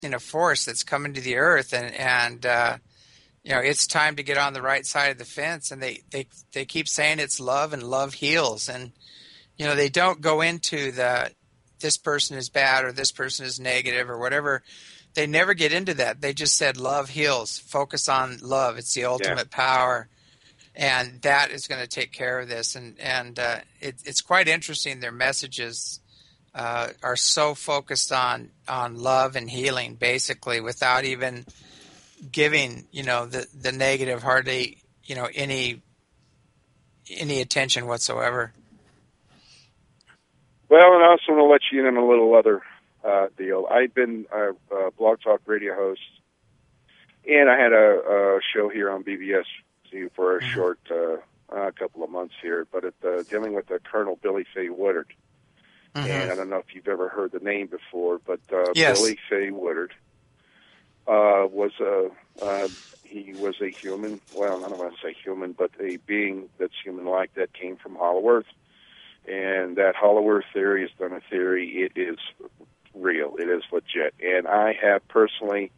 force that's coming to the earth, and it's time to get on the right side of the fence. And they keep saying it's love and love heals, and they don't go into this person is bad or this person is negative or whatever. They never get into that. They just said love heals. Focus on love. It's the Yeah. ultimate power, and that is going to take care of this. It's quite interesting. Their messages are so focused on love and healing, basically, without even giving the negative hardly any attention whatsoever. Well, and I also want to let you in on a little other deal. I've been a Blog Talk radio host, and I had a show here on BBS for a short couple of months here, but dealing with Colonel Billy Fay Woodard. And I don't know if you've ever heard the name before, but Yes. Billy Fay Woodard he was a human. Well, I don't want to say human, but a being that's human-like that came from Hollow Earth. And that Hollow Earth theory is not a theory. It is real. It is legit. And I have personally,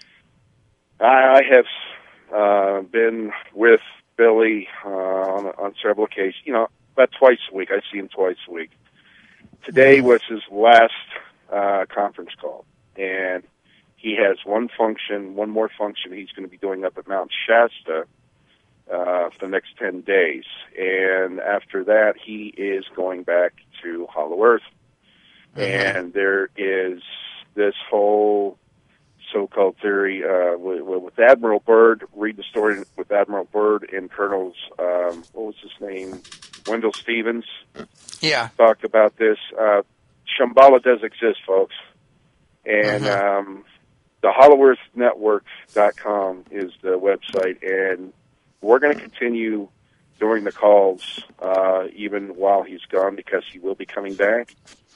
I have been with Billy on several occasions. About twice a week. I see him twice a week. Today was his last conference call, and he has one more function he's going to be doing up at Mount Shasta for the next 10 days. And after that, he is going back to Hollow Earth. And there is this whole so-called theory with Admiral Byrd. Read the story with Admiral Byrd and Colonel's, what was his name? Wendell Stevens. Yeah. Talked about this. Shambhala does exist, folks. And the HollowEarthNetwork.com is the website, and we're going to continue doing the calls even while he's gone, because he will be coming back.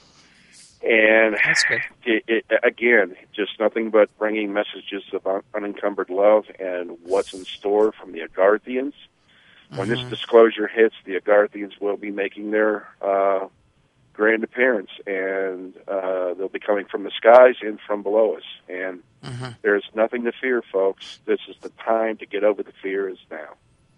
And that's good. Again, just nothing but bringing messages of unencumbered love and what's in store from the Agarthians. When this disclosure hits, the Agarthians will be making their grand appearance, and they'll be coming from the skies and from below us. And there's nothing to fear, folks. This is the time to get over the fear is now.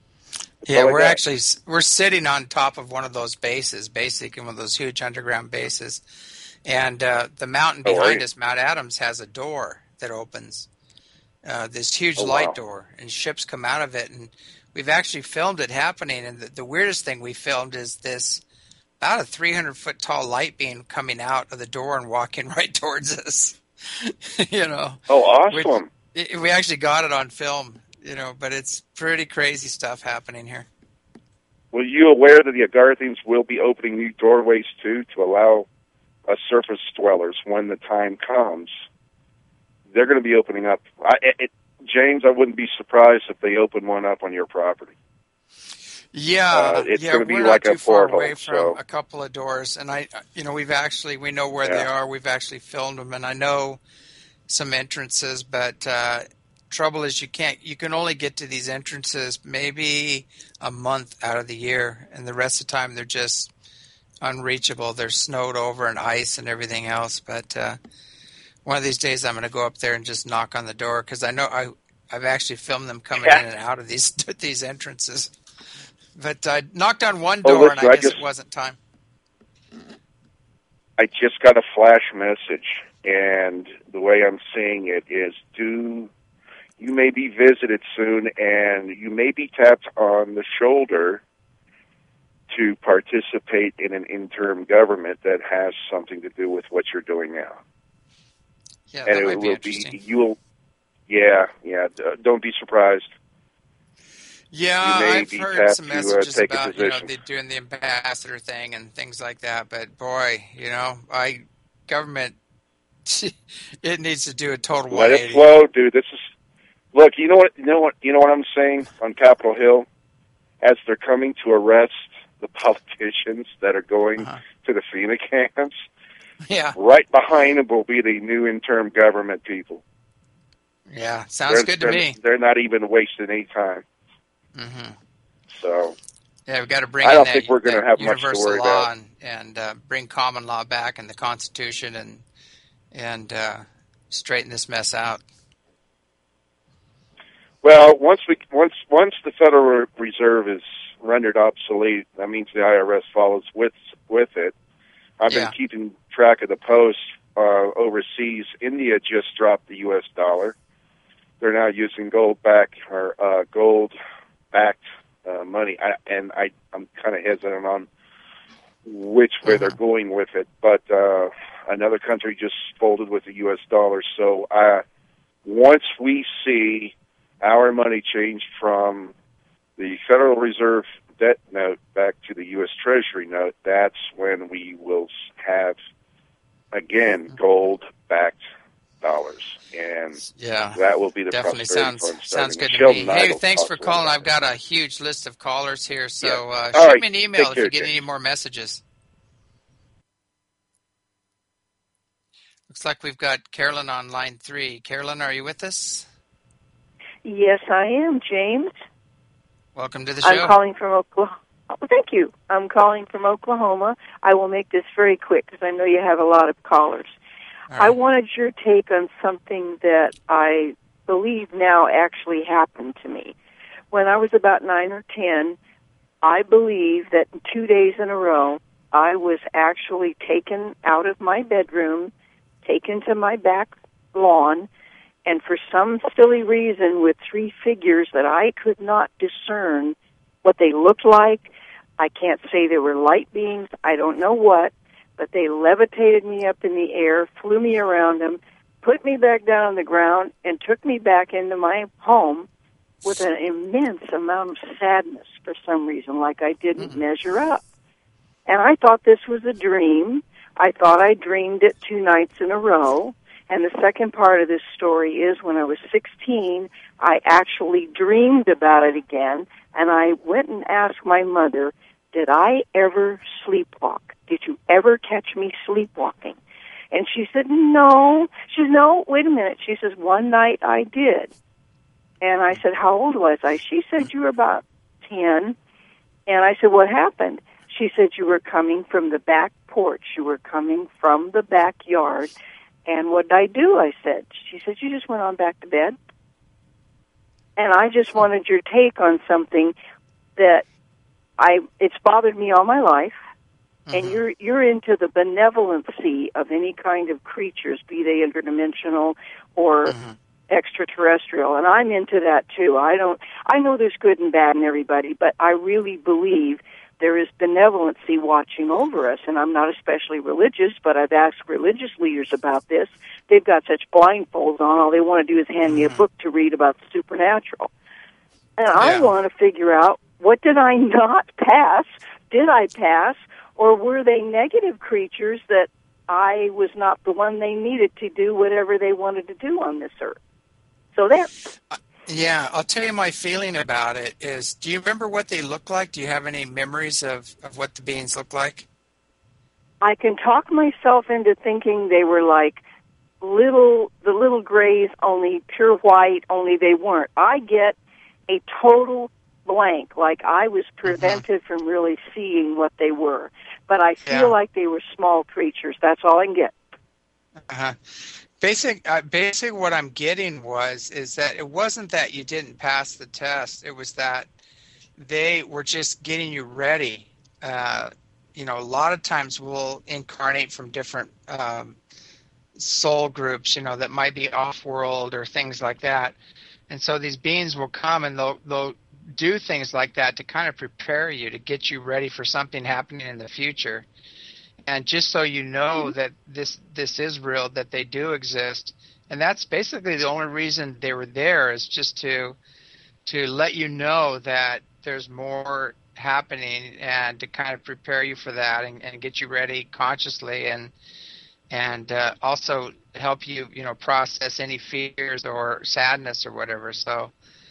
We're sitting on top of one of those bases, basically one of those huge underground bases. And the mountain behind us, Mount Adams, has a door that opens, this huge light door, and ships come out of it. And we've actually filmed it happening. And the weirdest thing we filmed is this about a 300-foot tall light beam coming out of the door and walking right towards us. Oh, awesome. We actually got it on film, but it's pretty crazy stuff happening here. Were you aware that the Agarthians will be opening new doorways, too, to allow surface dwellers, when the time comes, they're going to be opening up. James, I wouldn't be surprised if they open one up on your property. Yeah, it's going to be we're like not a too far porthole, away from a couple of doors, and we know where they are. We've actually filmed them, and I know some entrances, but trouble is you can only get to these entrances maybe a month out of the year, and the rest of the time they're just unreachable. They're snowed over and ice and everything else. But one of these days I'm going to go up there and just knock on the door, because I know I've actually filmed them coming in and out of these entrances. But I knocked on one door, and I guess it wasn't time. I just got a flash message, and the way I'm seeing it is, you may be visited soon, and you may be tapped on the shoulder to participate in an interim government that has something to do with what you're doing now. Yeah, that might be interesting. Don't be surprised. Yeah, I've heard some messages about they're doing the ambassador thing and things like that. But boy, government, it needs to do a total 180. Let it flow, dude. Look. You know what I'm saying on Capitol Hill, as they're coming to arrest the politicians that are going to the FEMA camps. Yeah, right behind them will be the new interim government people. Yeah, sounds good to me. They're not even wasting any time. So yeah, we've got to bring. I don't think we're going to have much to worry about, and bring common law back in the Constitution, and straighten this mess out? Well, once the Federal Reserve is rendered obsolete, that means the IRS follows with it. I've been keeping track of the post overseas. India just dropped the U.S. dollar. They're now using gold-backed money, I'm kind of hesitant on which way they're going with it. But another country just folded with the U.S. dollar. So once we see our money changed from the Federal Reserve debt note back to the U.S. Treasury note, that's when we will have, again, gold-backed dollars. And that will be the definitely prosperity sounds good to Sheldon me. Hey, thanks for calling. I've got a huge list of callers here, so shoot me an email if you get any more messages. Looks like we've got Carolyn on line 3. Carolyn, are you with us? Yes, I am, James. Welcome to the show. I'm calling from Oklahoma. Oh, thank you. I'm calling from Oklahoma. I will make this very quick because I know you have a lot of callers. Right. I wanted your take on something that I believe now actually happened to me. When I was about 9 or 10, I believe that 2 days in a row, I was actually taken out of my bedroom, taken to my back lawn, and for some silly reason with 3 figures that I could not discern what they looked like. I can't say they were light beings. I don't know what. But they levitated me up in the air, flew me around them, put me back down on the ground, and took me back into my home with an immense amount of sadness for some reason, like I didn't measure up. And I thought this was a dream. I thought I dreamed it 2 nights in a row. And the second part of this story is when I was 16, I actually dreamed about it again, and I went and asked my mother, did I ever sleepwalk? Did you ever catch me sleepwalking? And she said, no. She said, no, wait a minute. She says, one night I did. And I said, how old was I? She said, you were about 10. And I said, what happened? She said, you were coming from the back porch. You were coming from the backyard. And what did I do? I said. She said, you just went on back to bed. And I just wanted your take on something that it's bothered me all my life. And you're into the benevolency of any kind of creatures, be they interdimensional or extraterrestrial, and I'm into that too. I know there's good and bad in everybody, but I really believe there is benevolency watching over us. And I'm not especially religious, but I've asked religious leaders about this. They've got such blindfolds on. All they want to do is hand me a book to read about the supernatural. And I want to figure out, what did I not pass? Did I pass? Or were they negative creatures that I was not the one they needed to do whatever they wanted to do on this earth? So there. Yeah, I'll tell you my feeling about it is, do you remember what they look like? Do you have any memories of what the beings look like? I can talk myself into thinking they were like the little grays, only pure white, only they weren't. I get a total blank, like I was prevented from really seeing what they were. But I feel like they were small creatures. That's all I can get. Basic what I'm getting is that it wasn't that you didn't pass the test. It was that they were just getting you ready. A lot of times we'll incarnate from different soul groups, that might be off-world or things like that. And so these beings will come and they'll do things like that to kind of prepare you, to get you ready for something happening in the future. And just so you know that this is real, that they do exist. And that's basically the only reason they were there, is just to let you know that there's more happening, and to kind of prepare you for that, and get you ready consciously, and also help you, process any fears or sadness or whatever. So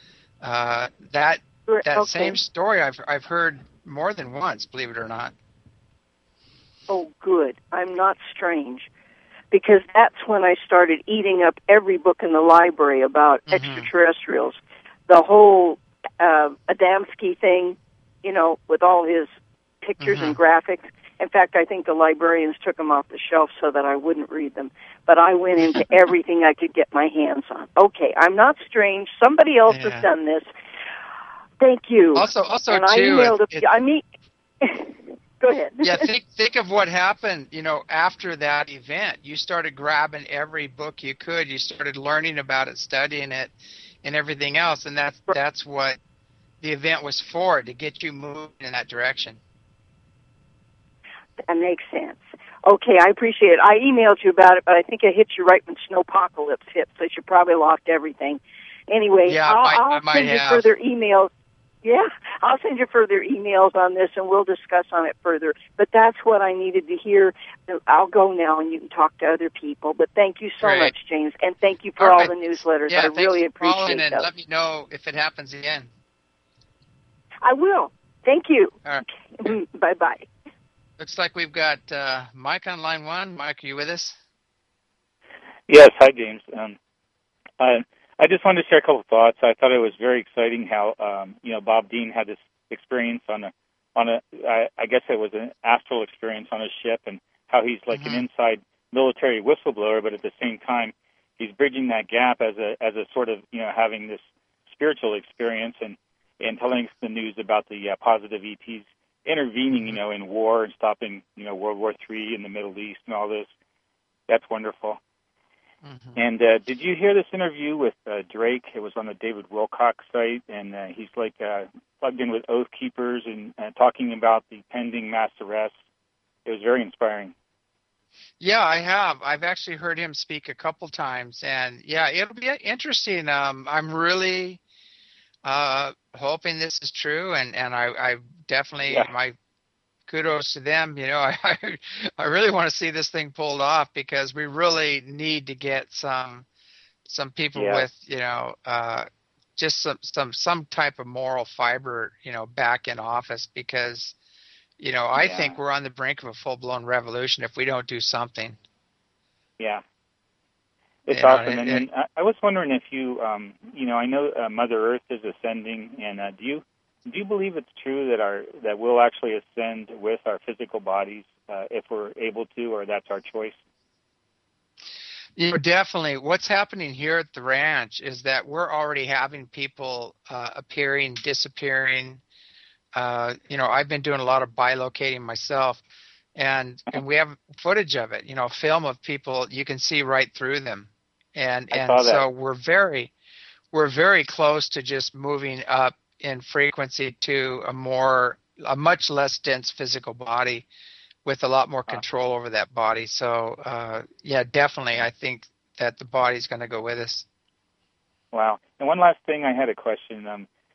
that same story I've heard more than once, believe it or not. Oh, good. I'm not strange. Because that's when I started eating up every book in the library about extraterrestrials. The whole Adamski thing, with all his pictures and graphics. In fact, I think the librarians took them off the shelf so that I wouldn't read them. But I went into everything I could get my hands on. Okay, I'm not strange. Somebody else has done this. Thank you. Also, and too, I emailed go ahead. Yeah, think of what happened, after that event. You started grabbing every book you could. You started learning about it, studying it, and everything else. And that's what the event was for, to get you moving in that direction. That makes sense. Okay, I appreciate it. I emailed you about it, but I think it hit you right when Snowpocalypse hit, so you probably lost everything. Anyway, yeah, I'll send you further emails. Yeah, I'll send you further emails on this, and we'll discuss on it further. But that's what I needed to hear. I'll go now, and you can talk to other people. But thank you so much, James, and thank you for all the newsletters. Yeah, I really appreciate it. those. Let me know if it happens again. I will. Thank you. All right. Bye-bye. Looks like we've got Mike on line one. Mike, are you with us? Yes. Hi, James. I just wanted to share a couple of thoughts. I thought it was very exciting how Bob Dean had this experience on a I guess it was an astral experience on a ship, and how he's like an inside military whistleblower, but at the same time he's bridging that gap as a sort of having this spiritual experience and telling us the news about the positive ETs intervening in war and stopping World War III in the Middle East and all this. That's wonderful. And did you hear this interview with Drake? It was on the David Wilcox site, and he's like plugged in with Oath Keepers and talking about the pending mass arrests. It was very inspiring. Yeah, I have. I've actually heard him speak a couple times, and yeah, it'll be interesting. I'm really hoping this is true, and I definitely my kudos to them. I really want to see this thing pulled off, because we really need to get some people with just some type of moral fiber back in office, because I think we're on the brink of a full-blown revolution if we don't do something. Yeah, it's awesome. And I was wondering if you I know Mother Earth is ascending, and do you believe it's true that we'll actually ascend with our physical bodies if we're able to, or that's our choice? Definitely. What's happening here at the ranch is that we're already having people appearing, disappearing. I've been doing a lot of bilocating myself, and we have footage of it. Film of people, you can see right through them, and so we're very close to just moving up in frequency to a much less dense physical body with a lot more control over that body. So, definitely, I think that the body's going to go with us. Wow. And one last thing, I had a question.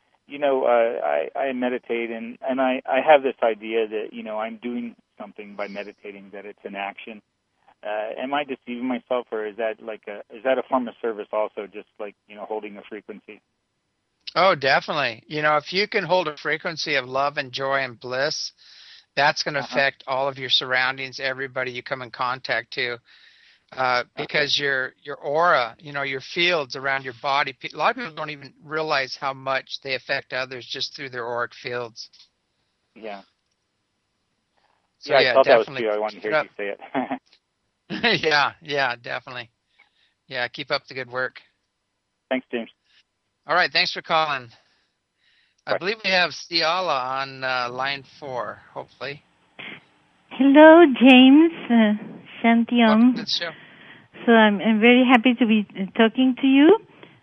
I meditate, and I have this idea that, I'm doing something by meditating, that it's an action. Am I deceiving myself, or is that a form of service also, just like, holding a frequency? Oh, definitely. If you can hold a frequency of love and joy and bliss, that's going to affect all of your surroundings, everybody you come in contact to, because your aura, your fields around your body, a lot of people don't even realize how much they affect others just through their auric fields. Yeah. So, I thought definitely. That was true. I wanted to hear you say it. Yeah, definitely. Yeah, keep up the good work. Thanks, James. All right, thanks for calling. I believe we have Ciala on line 4, hopefully. Hello, James. Shantiam. Welcome to the show. So I'm very happy to be talking to you.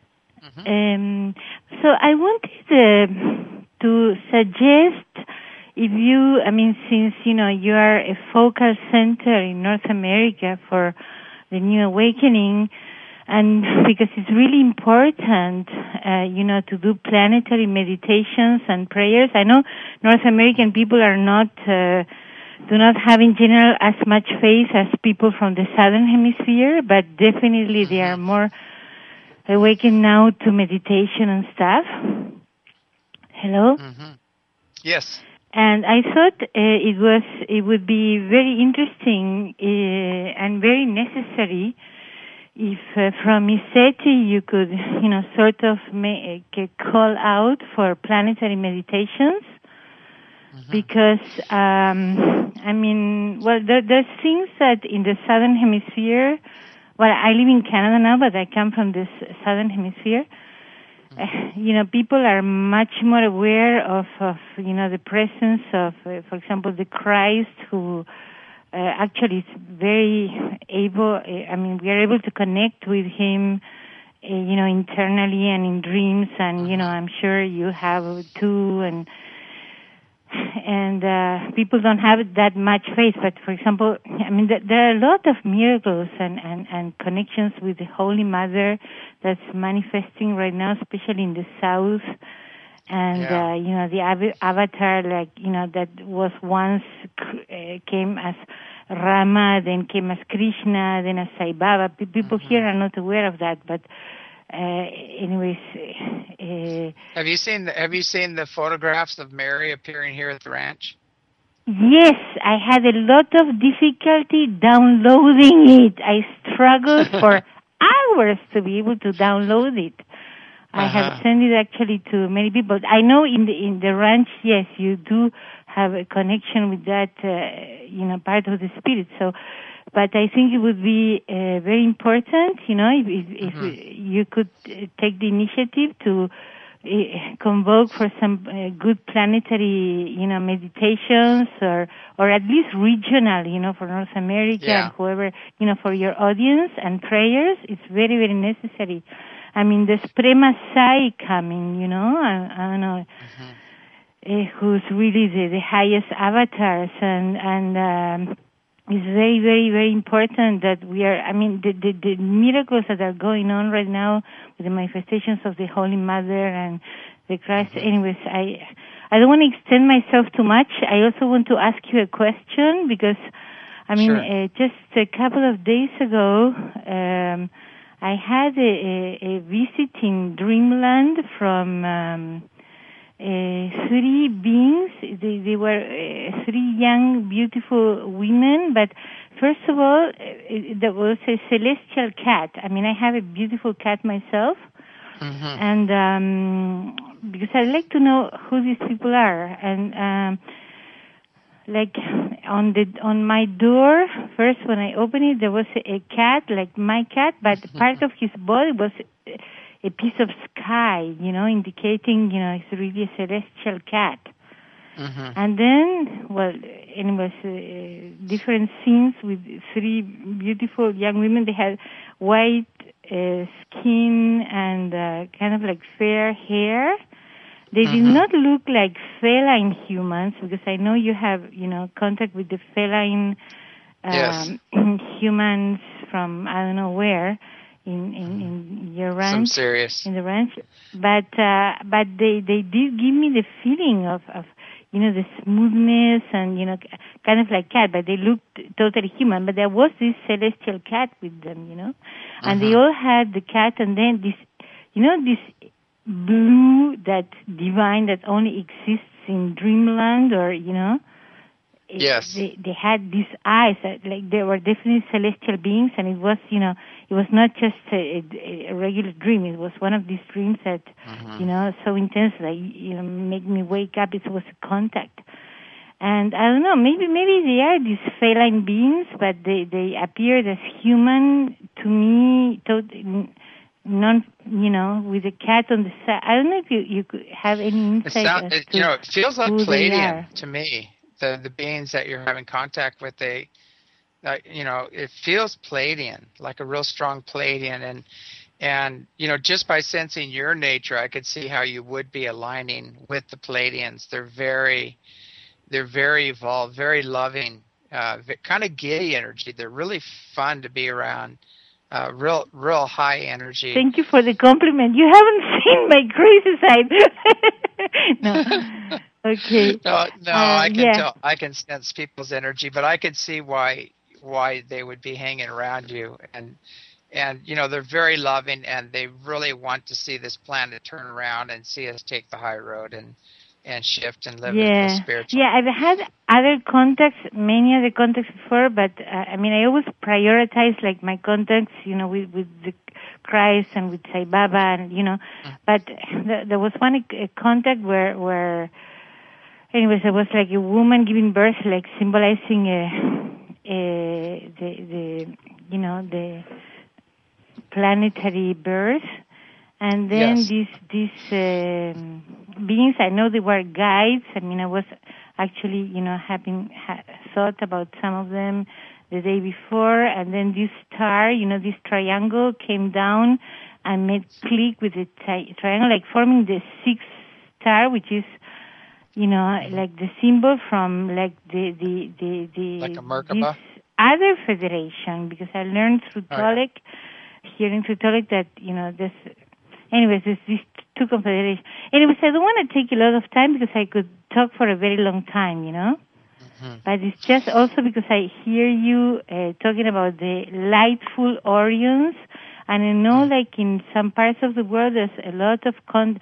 So I wanted to suggest, since, you are a focal center in North America for the New Awakening, and because it's really important, to do planetary meditations and prayers. I know North American people do not have in general as much faith as people from the Southern Hemisphere, but definitely they are more awakened now to meditation and stuff. Hello? Yes. And I thought it would be very interesting and very necessary if from Iseti you could, sort of make a call out for planetary meditations, because I mean, well, there's things that in the southern hemisphere. Well, I live in Canada now, but I come from this southern hemisphere. People are much more aware of the presence of, for example, the Christ, who actually is very able. We are able to connect with him, internally and in dreams, and I'm sure you have too, and people don't have that much faith. But for example, there are a lot of miracles and connections with the Holy Mother that's manifesting right now, especially in the South. And the avatar, that was once came as Rama, then came as Krishna, then as Sai Baba. People here are not aware of that, but anyways. Have you seen the photographs of Mary appearing here at the ranch? Yes, I had a lot of difficulty downloading it. I struggled for hours to be able to download it. I have sent it actually to many people. I know in the ranch, yes, you do have a connection with that, part of the spirit. So, but I think it would be very important, if you could take the initiative to convoke for some good planetary, meditations or at least regional, for North America and whoever, for your audience and prayers. It's very, very necessary. The Suprema Sai coming, I don't know, who's really the highest avatars, and it's very, very, very important that we are, the miracles that are going on right now with the manifestations of the Holy Mother and the Christ. Anyways, I don't want to extend myself too much. I also want to ask you a question because, just a couple of days ago, I had a visit in Dreamland from three beings. They were three young, beautiful women. But first of all, there was a celestial cat. I have a beautiful cat myself, and because I'd like to know who these people are. And on my door, first when I opened it, there was a cat, like my cat, but part of his body was a piece of sky, indicating, it's really a celestial cat. And then, anyways, different scenes with three beautiful young women. They had white skin and kind of like fair hair. They did not look like feline humans, because I know you have, contact with the feline humans from I don't know where in your ranch. Some serious. In the ranch, but they did give me the feeling of the smoothness and kind of like cat, but they looked totally human. But there was this celestial cat with them, and they all had the cat, and then this, this blue, that divine that only exists in Dreamland, or yes, they had these eyes that, like, they were definitely celestial beings, and it was it was not just a regular dream. It was one of these dreams that so intense that make me wake up. It was a contact, and I don't know, maybe they are these feline beings, but they appeared as human to me. With a cat on the side. I don't know if you could have any insight. It feels like Pleiadian to me. The beings that you're having contact with, it feels Pleiadian, like a real strong Pleiadian, and just by sensing your nature, I could see how you would be aligning with the Pleiadians. They're very evolved, very loving, kind of giddy energy. They're really fun to be around. Real high energy. Thank you for the compliment. You haven't seen my crazy side. No. Okay. No, I can tell. I can sense people's energy, but I can see why they would be hanging around you, and they're very loving, and they really want to see this planet turn around and see us take the high road and shift and live in the spiritual. Yeah, I've had many other contacts before, but I always prioritize like my contacts, with the Christ and with Sai Baba, and but there was one contact where anyways, it was like a woman giving birth, like symbolizing the planetary birth. And then these beings, I know they were guides. I mean, I was actually, having thought about some of them the day before. And then this star, this triangle came down and made click with the triangle, like forming the sixth star, which is, like the symbol from like the like a Merkaba? This other federation, because I learned through Tolek, here in Tolek, that, this. Anyways, these two confederations. Anyways, I don't want to take a lot of time because I could talk for a very long time, Mm-hmm. But it's just also because I hear you talking about the lightful Orions, and I know, like in some parts of the world, there's a lot of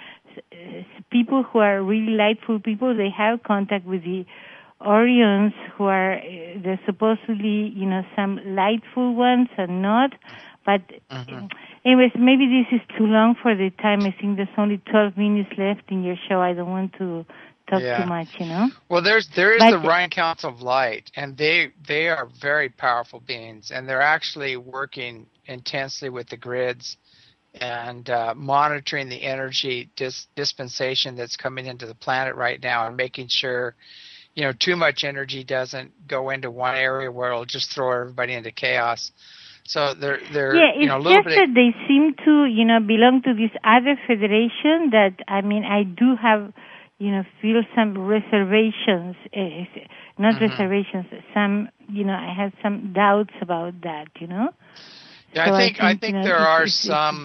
people who are really lightful people. They have contact with the Orions, who are they're supposedly, some lightful ones and not. But anyways, maybe this is too long for the time. I think there's only 12 minutes left in your show. I don't want to talk too much, Well, there is the Ryan Council of Light, and they are very powerful beings, and they're actually working intensely with the grids and monitoring the energy dispensation that's coming into the planet right now, and making sure, too much energy doesn't go into one area where it'll just throw everybody into chaos. So they're it's a little just that they seem to, belong to this other federation that, I mean, I do have, feel some reservations, not reservations, some, I have some doubts about that, Yeah, so I think there are some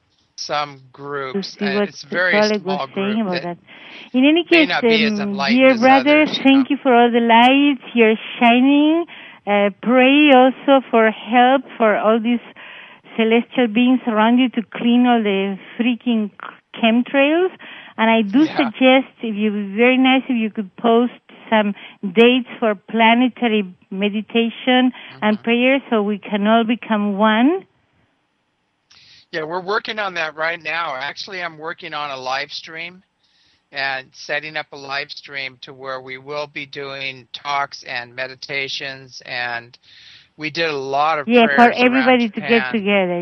groups, and it's very small group. That. In any case, dear brother, thank you for all the lights you're shining. Pray also for help for all these celestial beings around you to clean all the freaking chemtrails. And I do suggest, it would be very nice if you could post some dates for planetary meditation and prayer so we can all become one. Yeah, we're working on that right now. Actually, I'm working on a live stream and setting up a live stream to where we will be doing talks and meditations, and we did a lot of prayers for everybody to get together,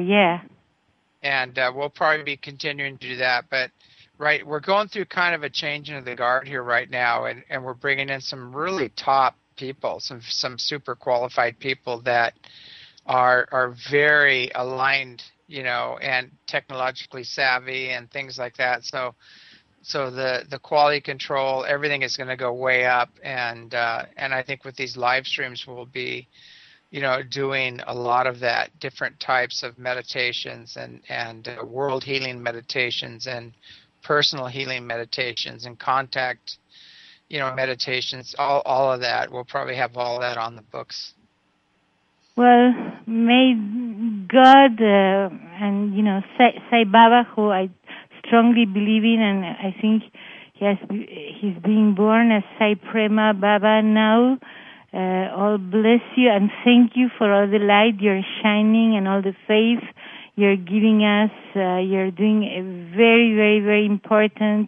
and we'll probably be continuing to do that. But we're going through kind of a changing of the guard here right now, and we're bringing in some really top people, some super qualified people that are very aligned, and technologically savvy and things like that. So the quality control, everything is going to go way up, and I think with these live streams we'll be, doing a lot of that, different types of meditations and world healing meditations and personal healing meditations and contact, meditations, all of that. We'll probably have all that on the books. Well, may God and Sai Baba, who I strongly believe in, and I think he's being born as Sai Prema Baba now. All bless you and thank you for all the light you're shining and all the faith you're giving us. You're doing a very, very, very important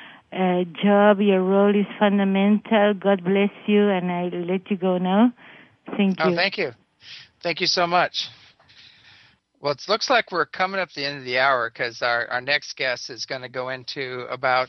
job. Your role is fundamental. God bless you, and I'll let you go now. Thank you. Oh, thank you. Thank you so much. Well, it looks like we're coming up to the end of the hour because our next guest is going to go into about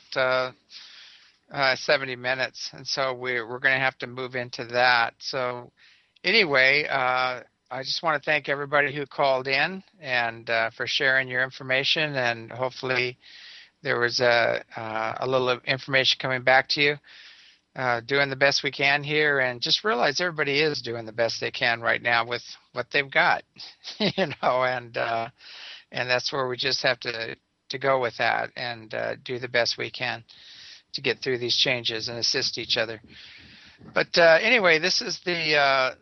70 minutes, and so we're going to have to move into that. So anyway, I just want to thank everybody who called in and for sharing your information, and hopefully there was a little information coming back to you. Doing the best we can here, and just realize everybody is doing the best they can right now with what they've got, and that's where we just have to go with that and do the best we can to get through these changes and assist each other. But anyway, this is the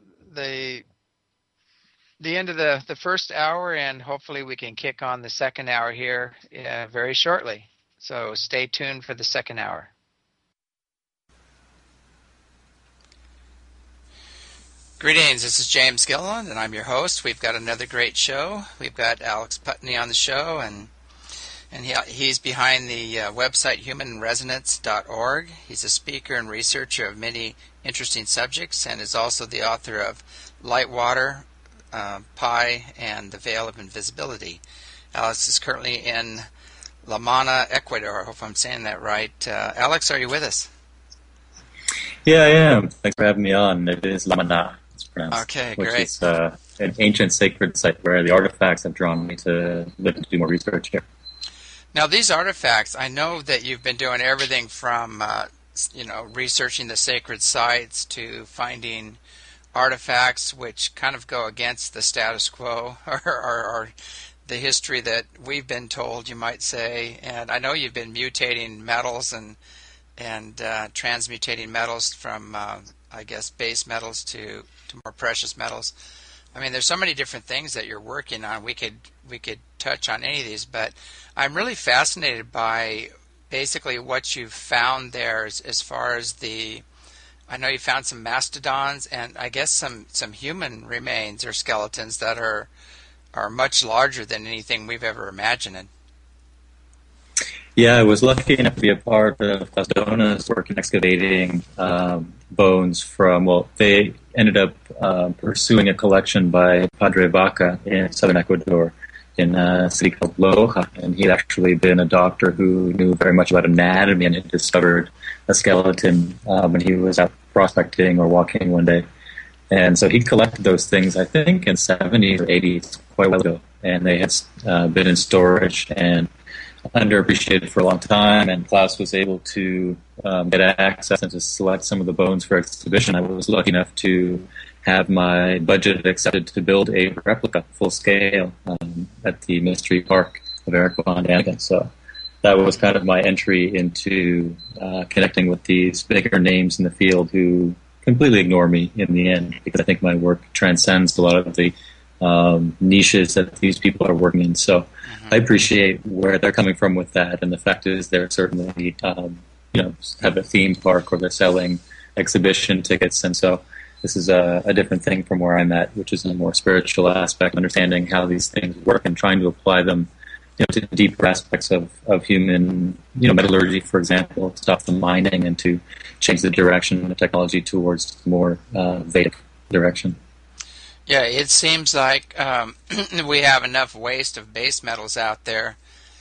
end of the first hour, and hopefully we can kick on the second hour here very shortly. So stay tuned for the second hour. Greetings, this is James Gilliland, and I'm your host. We've got another great show. We've got Alex Putney on the show, and And he's behind the website humanresonance.org. He's a speaker and researcher of many interesting subjects and is also the author of Lightwater, Pi, and The Veil of Invisibility. Alex is currently in La Mana, Ecuador. I hope I'm saying that right. Alex, are you with us? Yeah, I am. Thanks for having me on. It is La Mana, it's pronounced. Okay, which great. is an ancient sacred site where the artifacts have drawn me to live and do more research here. Now, these artifacts, I know that you've been doing everything from, researching the sacred sites to finding artifacts which kind of go against the status quo or the history that we've been told, you might say. And I know you've been mutating metals and transmutating metals from, base metals to more precious metals. I mean, there's so many different things that you're working on. We could touch on any of these, but I'm really fascinated by basically what you've found there as far as I know you found some mastodons and I guess some human remains or skeletons that are much larger than anything we've ever imagined. Yeah, I was lucky enough to be a part of Claudona's work in excavating bones from, they ended up pursuing a collection by Padre Vaca in southern Ecuador in a city called Loja, and he'd actually been a doctor who knew very much about anatomy and had discovered a skeleton when he was out prospecting or walking one day. And so he collected those things, I think, in 70s or 80s, quite a while ago, and they had been in storage and underappreciated for a long time, and Klaus was able to get access and to select some of the bones for exhibition. I was lucky enough to have my budget accepted to build a replica, full scale, at the Mystery Park of Eric von Daniken. So that was kind of my entry into connecting with these bigger names in the field who completely ignore me in the end, because I think my work transcends a lot of the niches that these people are working in. So I appreciate where they're coming from with that, and the fact is they're certainly have a theme park or they're selling exhibition tickets, and so this is a different thing from where I'm at, which is a more spiritual aspect, understanding how these things work and trying to apply them to deeper aspects of human metallurgy, for example, to stop the mining and to change the direction of the technology towards more Vedic direction. Yeah, it seems like we have enough waste of base metals out there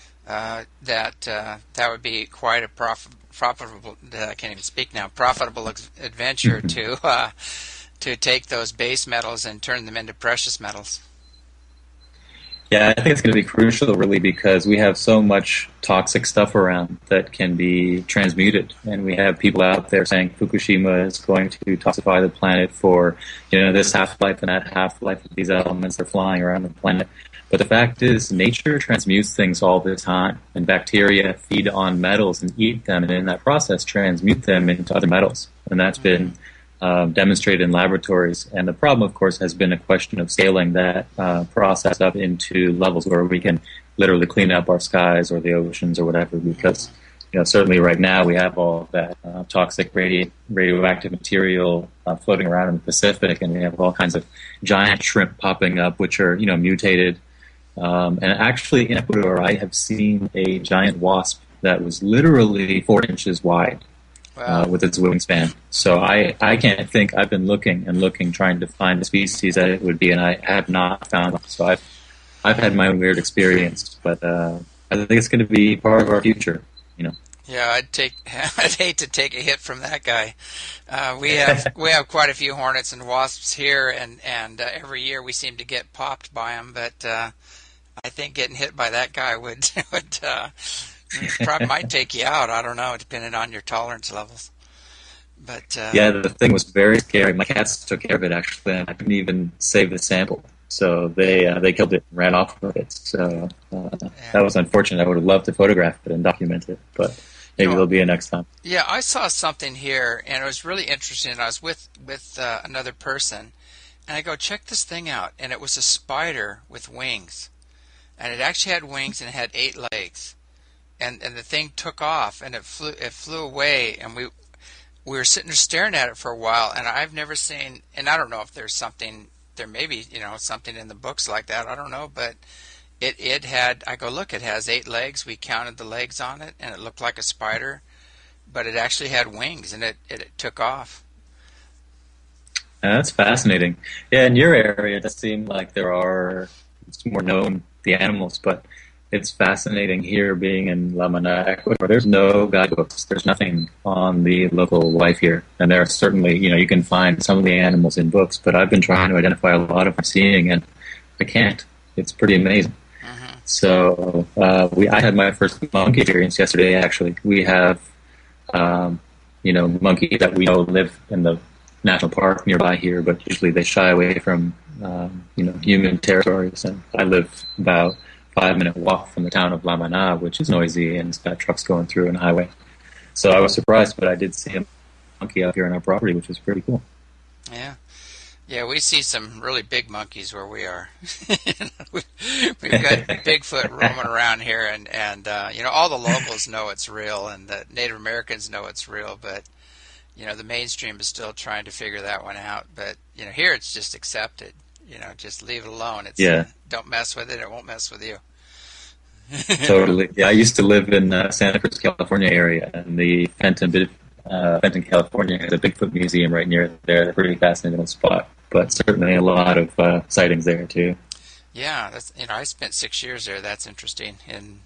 that would be quite a profitable. I can't even speak now. Profitable adventure to take those base metals and turn them into precious metals. Yeah, I think it's going to be crucial, really, because we have so much toxic stuff around that can be transmuted, and we have people out there saying Fukushima is going to toxify the planet for, this half-life and that half-life of these elements that are flying around the planet. But the fact is, nature transmutes things all the time, and bacteria feed on metals and eat them, and in that process transmute them into other metals, and that's been demonstrated in laboratories. And the problem, of course, has been a question of scaling that process up into levels where we can literally clean up our skies or the oceans or whatever, because certainly right now we have all of that toxic radioactive material floating around in the Pacific, and we have all kinds of giant shrimp popping up which are mutated. And actually in Ecuador I have seen a giant wasp that was literally 4 inches wide. Wow. With its wingspan. So I can't think. I've been looking, trying to find a species that it would be, and I have not found one. So I've had my own weird experience, but I think it's going to be part of our future. Yeah, I'd hate to take a hit from that guy. We have quite a few hornets and wasps here, and every year we seem to get popped by them. But I think getting hit by that guy would probably might take you out. I don't know, depending on your tolerance levels. But yeah, the thing was very scary. My cats took care of it, actually, and I couldn't even save the sample. So they killed it and ran off with it. So that was unfortunate. I would have loved to photograph it and document it, but maybe there'll be a next time. Yeah, I saw something here, and it was really interesting. I was with another person, and I go, check this thing out. And it was a spider with wings. And it actually had wings and it had 8 legs. And the thing took off, and it flew away, and we were sitting there staring at it for a while, and I've never seen, and I don't know if there's something, there may be, something in the books like that, I don't know, but it had, I go, look, it has 8 legs. We counted the legs on it, and it looked like a spider, but it actually had wings, and it took off. That's fascinating. Yeah, in your area, it does seem like it's more known, the animals, but it's fascinating here being in La Manada, Ecuador. There's no guidebooks. There's nothing on the local life here. And there are certainly, you can find some of the animals in books, but I've been trying to identify a lot of them seeing, and I can't. It's pretty amazing. Mm-hmm. So I had my first monkey experience yesterday, actually. We have, monkeys that we know live in the national park nearby here, but usually they shy away from, human territories. And I live about 5-minute walk from the town of La Manada, which is noisy and it's got trucks going through and a highway. So I was surprised, but I did see a monkey out here on our property, which was pretty cool. Yeah, we see some really big monkeys where we are. We've got Bigfoot roaming around here, and all the locals know it's real, and the Native Americans know it's real, but the mainstream is still trying to figure that one out. But here it's just accepted. Just leave it alone. Don't mess with it; it won't mess with you. Totally. Yeah, I used to live in Santa Cruz, California area, and the Fenton, California has a Bigfoot museum right near there. They're a pretty fascinating spot, but certainly a lot of sightings there too. Yeah, that's I spent 6 years there. That's interesting. And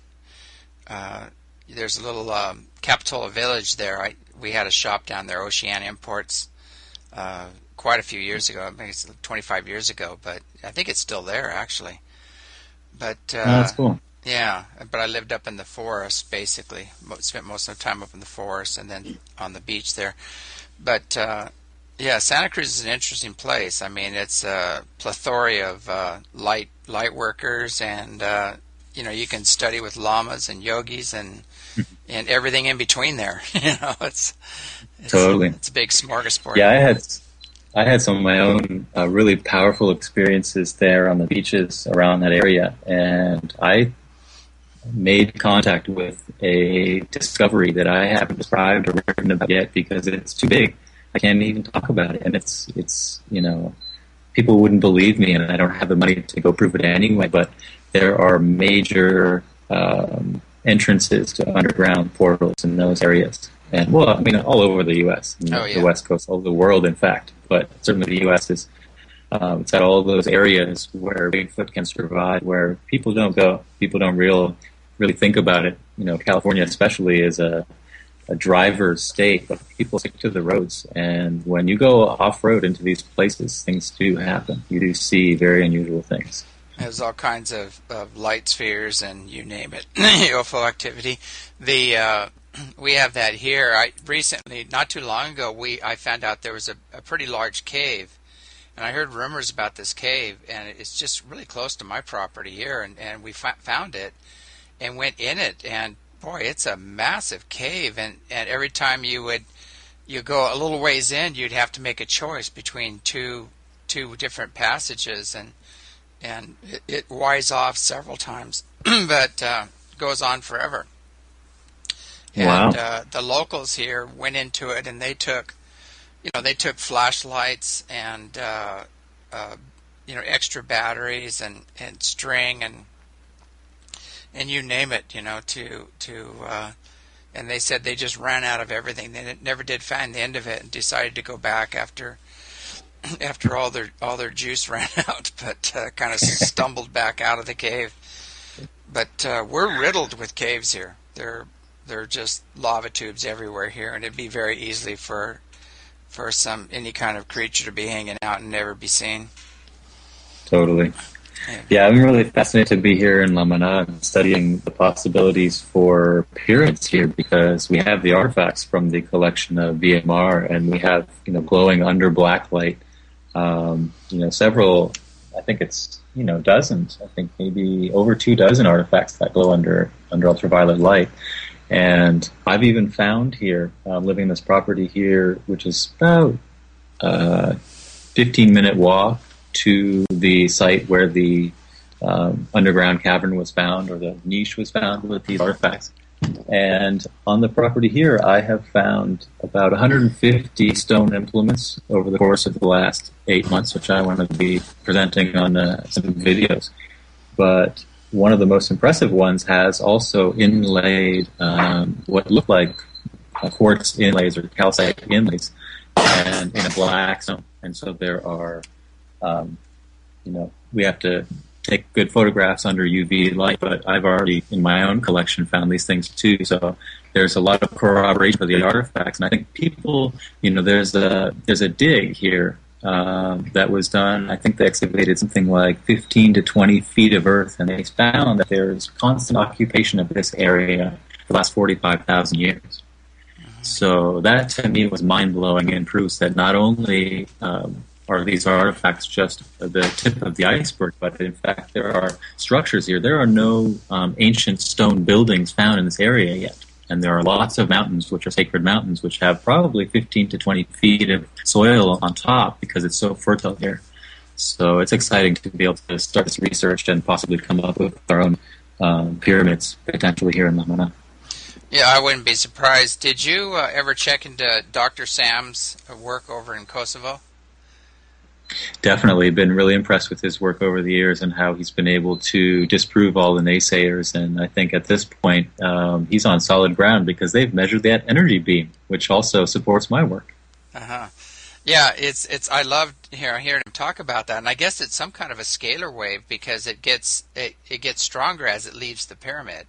there's a little Capitola Village there. We had a shop down there, Oceana Imports, quite a few years ago. I think it's 25 years ago, but I think it's still there actually. But that's cool. Yeah, but I lived up in the forest, basically. Spent most of the time up in the forest and then on the beach there. But, Santa Cruz is an interesting place. I mean, it's a plethora of light workers, and, you can study with lamas and yogis and everything in between there. It's totally. It's a big smorgasbord. Yeah, I had some of my own really powerful experiences there on the beaches around that area, and I made contact with a discovery that I haven't described or written about yet because it's too big. I can't even talk about it, and it's people wouldn't believe me, and I don't have the money to go prove it anyway. But there are major entrances to underground portals in those areas, and all over the U.S., the West Coast, all over the world, in fact. But certainly the U.S. is it's got all those areas where Bigfoot can survive, where people don't go. People don't really think about it. California especially is a driver's state, but people stick to the roads. And when you go off-road into these places, things do happen. You do see very unusual things. There's all kinds of light spheres and you name it, UFO activity. We have that here. Recently, not too long ago, I found out there was a pretty large cave. And I heard rumors about this cave, and it's just really close to my property here, and we found it and went in it, and boy, it's a massive cave, and every time you go a little ways in, you'd have to make a choice between two different passages, and it winds off several times, but goes on forever. Wow. And the locals here went into it, and they took flashlights and extra batteries and string and you name it, and they said they just ran out of everything. They never did find the end of it and decided to go back after all their juice ran out, but kind of stumbled back out of the cave. But we're riddled with caves here. They're just lava tubes everywhere here, and it'd be very easily for any kind of creature to be hanging out and never be seen. Totally. Yeah, I'm really fascinated to be here in La Manada studying the possibilities for pyramids here, because we have the artifacts from the collection of VMR, and we have glowing under black light. Several. I think it's dozens. I think maybe over 24 artifacts that glow under ultraviolet light. And I've even found here, living in this property here, which is about 15-minute walk to the site where the underground cavern was found, or the niche was found with these artifacts. And on the property here, I have found about 150 stone implements over the course of the last 8 months, which I want to be presenting on some videos. But one of the most impressive ones has also inlaid what look like quartz inlays or calcite inlays, and in a black stone. And so there are, we have to take good photographs under UV light, but I've already in my own collection found these things too. So there's a lot of corroboration for the artifacts, and I think people, there's a dig here that was done. I think they excavated something like 15 to 20 feet of earth, and they found that there's constant occupation of this area for the last 45,000 years. So that to me was mind-blowing and proves that not only are these artifacts just the tip of the iceberg, but in fact there are structures here. There are no ancient stone buildings found in this area yet. And there are lots of mountains, which are sacred mountains, which have probably 15 to 20 feet of soil on top because it's so fertile here. So it's exciting to be able to start this research and possibly come up with our own pyramids potentially here in Lamana. Yeah, I wouldn't be surprised. Did you ever check into Dr. Sam's work over in Kosovo? Definitely been really impressed with his work over the years and how he's been able to disprove all the naysayers. And I think at this point he's on solid ground because they've measured that energy beam, which also supports my work. Yeah, it's. I loved hearing him talk about that, and I guess it's some kind of a scalar wave because it gets stronger as it leaves the pyramid.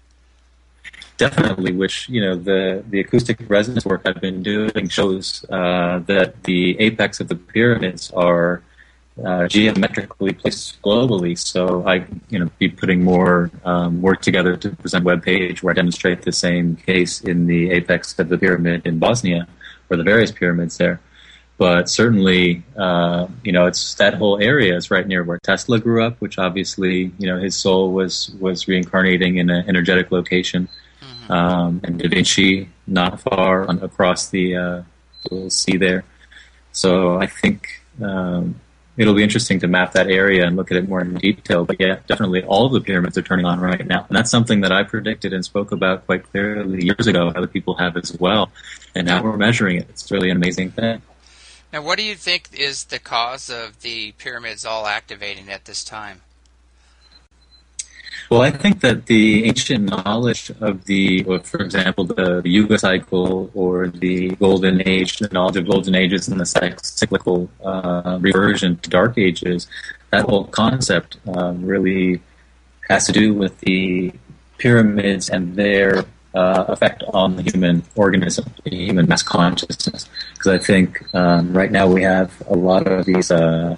Definitely, which the acoustic resonance work I've been doing shows that the apex of the pyramids are geometrically placed globally. So I be putting more work together to present a web page where I demonstrate the same case in the apex of the pyramid in Bosnia, or the various pyramids there. But certainly, it's that whole area is right near where Tesla grew up, which obviously, his soul was reincarnating in an energetic location. And Da Vinci not far across the little sea there. So I think it'll be interesting to map that area and look at it more in detail. But yeah, definitely all of the pyramids are turning on right now. And that's something that I predicted and spoke about quite clearly years ago. Other people have as well. And now we're measuring it. It's really an amazing thing. Now, what do you think is the cause of the pyramids all activating at this time? Well, I think that the ancient knowledge of for example, the Yuga cycle or the Golden Age, the knowledge of Golden Ages and the cyclical reversion to Dark Ages, that whole concept really has to do with the pyramids and their effect on the human organism, the human mass consciousness. Because I think right now we have a lot of these,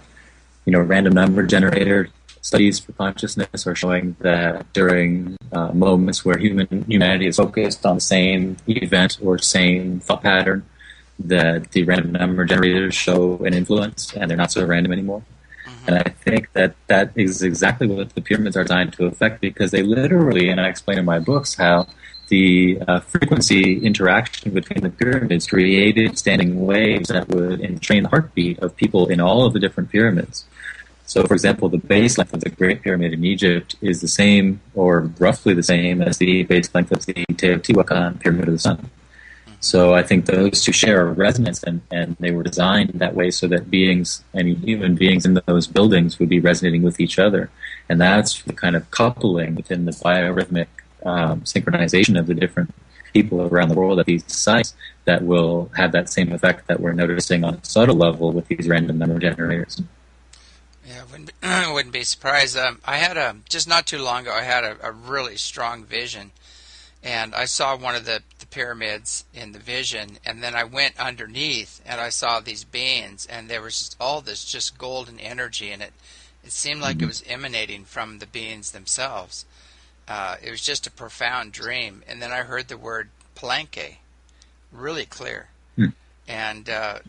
random number generator studies for consciousness are showing that during moments where humanity is focused on the same event or same thought pattern, that the random number generators show an influence and they're not so random anymore. And I think that is exactly what the pyramids are designed to affect, because they literally, and I explain in my books how the frequency interaction between the pyramids created standing waves that would entrain the heartbeat of people in all of the different pyramids. So, for example, the base length of the Great Pyramid in Egypt is the same, or roughly the same, as the base length of the Teotihuacan Pyramid of the Sun. So I think those two share a resonance, and they were designed that way so that any human beings in those buildings would be resonating with each other. And that's the kind of coupling within the biorhythmic synchronization of the different people around the world at these sites that will have that same effect that we're noticing on a subtle level with these random number generators. Yeah, I wouldn't be surprised. I had just not too long ago, I had a really strong vision, and I saw one of the pyramids in the vision, and then I went underneath, and I saw these beings, and there was just all this just golden energy in it. It seemed like it was emanating from the beings themselves. It was just a profound dream, and then I heard the word Palenque really clear. And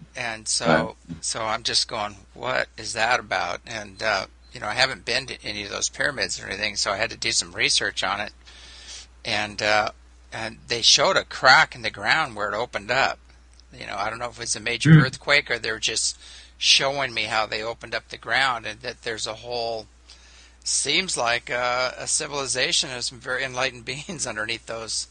so I'm just going, what is that about? And I haven't been to any of those pyramids or anything, so I had to do some research on it. And they showed a crack in the ground where it opened up. I don't know if it's a major earthquake or they're just showing me how they opened up the ground, and that there's a whole, seems like a civilization of some very enlightened beings underneath those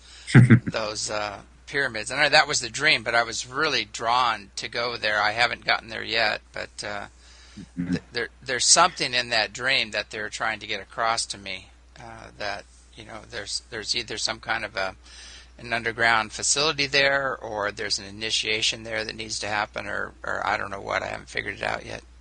pyramids. I know that was the dream, but I was really drawn to go there. I haven't gotten there yet, but there's something in that dream that they're trying to get across to me. that there's either some kind of an underground facility there, or there's an initiation there that needs to happen, or I don't know what. I haven't figured it out yet.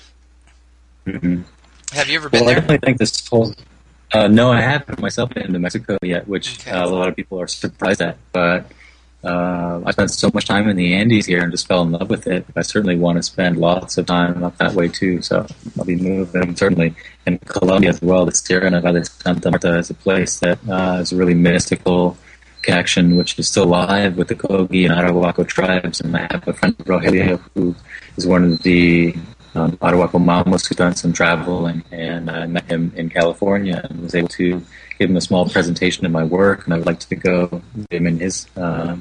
Mm-hmm. Have you ever been there? I definitely think this whole... no, I haven't myself been to Mexico yet, which a lot of people are surprised at. But I spent so much time in the Andes here and just fell in love with it. I certainly want to spend lots of time up that way too. So I'll be moving certainly in Colombia as well. The Sierra Nevada de Santa Marta is a place that is a really mystical connection, which is still alive with the Kogi and Arahuaco tribes. And I have a friend, Rogelio, who is one of the Arahuaco Mamos who's done some travel, and I met him in California and was able to give him a small presentation of my work, and I would like to go with him in his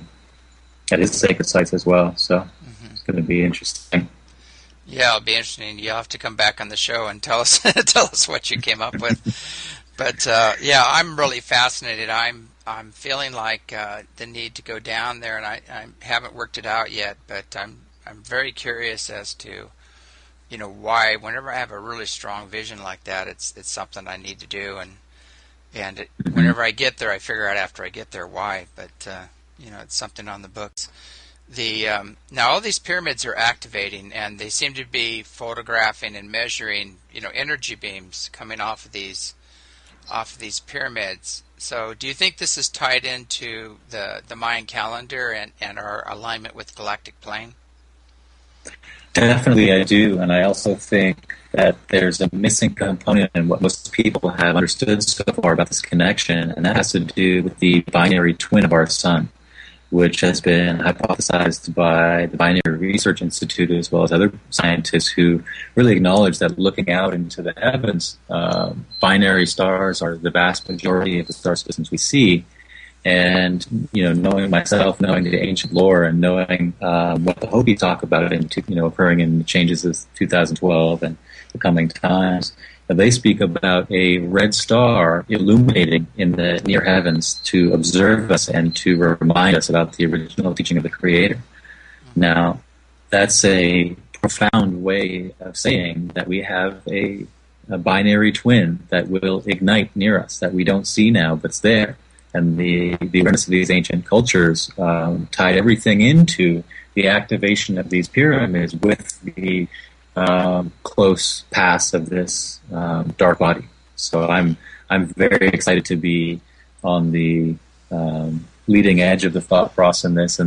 at his sacred sites as well. So it's going to be interesting. Yeah, it'll be interesting. You'll have to come back on the show and tell us tell us what you came up with. But yeah, I'm really fascinated. I'm feeling like the need to go down there, and I haven't worked it out yet. But I'm very curious as to why. Whenever I have a really strong vision like that, it's something I need to do, and whenever I get there, I figure out after I get there why. But it's something on the books. Now all these pyramids are activating, and they seem to be photographing and measuring, energy beams coming off of these pyramids. So, do you think this is tied into the Mayan calendar and our alignment with galactic plane? Definitely, I do, and I also think that there's a missing component in what most people have understood so far about this connection, and that has to do with the binary twin of our sun, which has been hypothesized by the Binary Research Institute as well as other scientists who really acknowledge that looking out into the heavens, binary stars are the vast majority of the star systems we see. And, knowing myself, knowing the ancient lore, and knowing what the Hopi talk about occurring in the changes of 2012 and the coming times, they speak about a red star illuminating in the near heavens to observe us and to remind us about the original teaching of the Creator. Now, that's a profound way of saying that we have a binary twin that will ignite near us, that we don't see now, but it's there. And the awareness of these ancient cultures tied everything into the activation of these pyramids with the close pass of this dark body. So I'm very excited to be on the leading edge of the thought process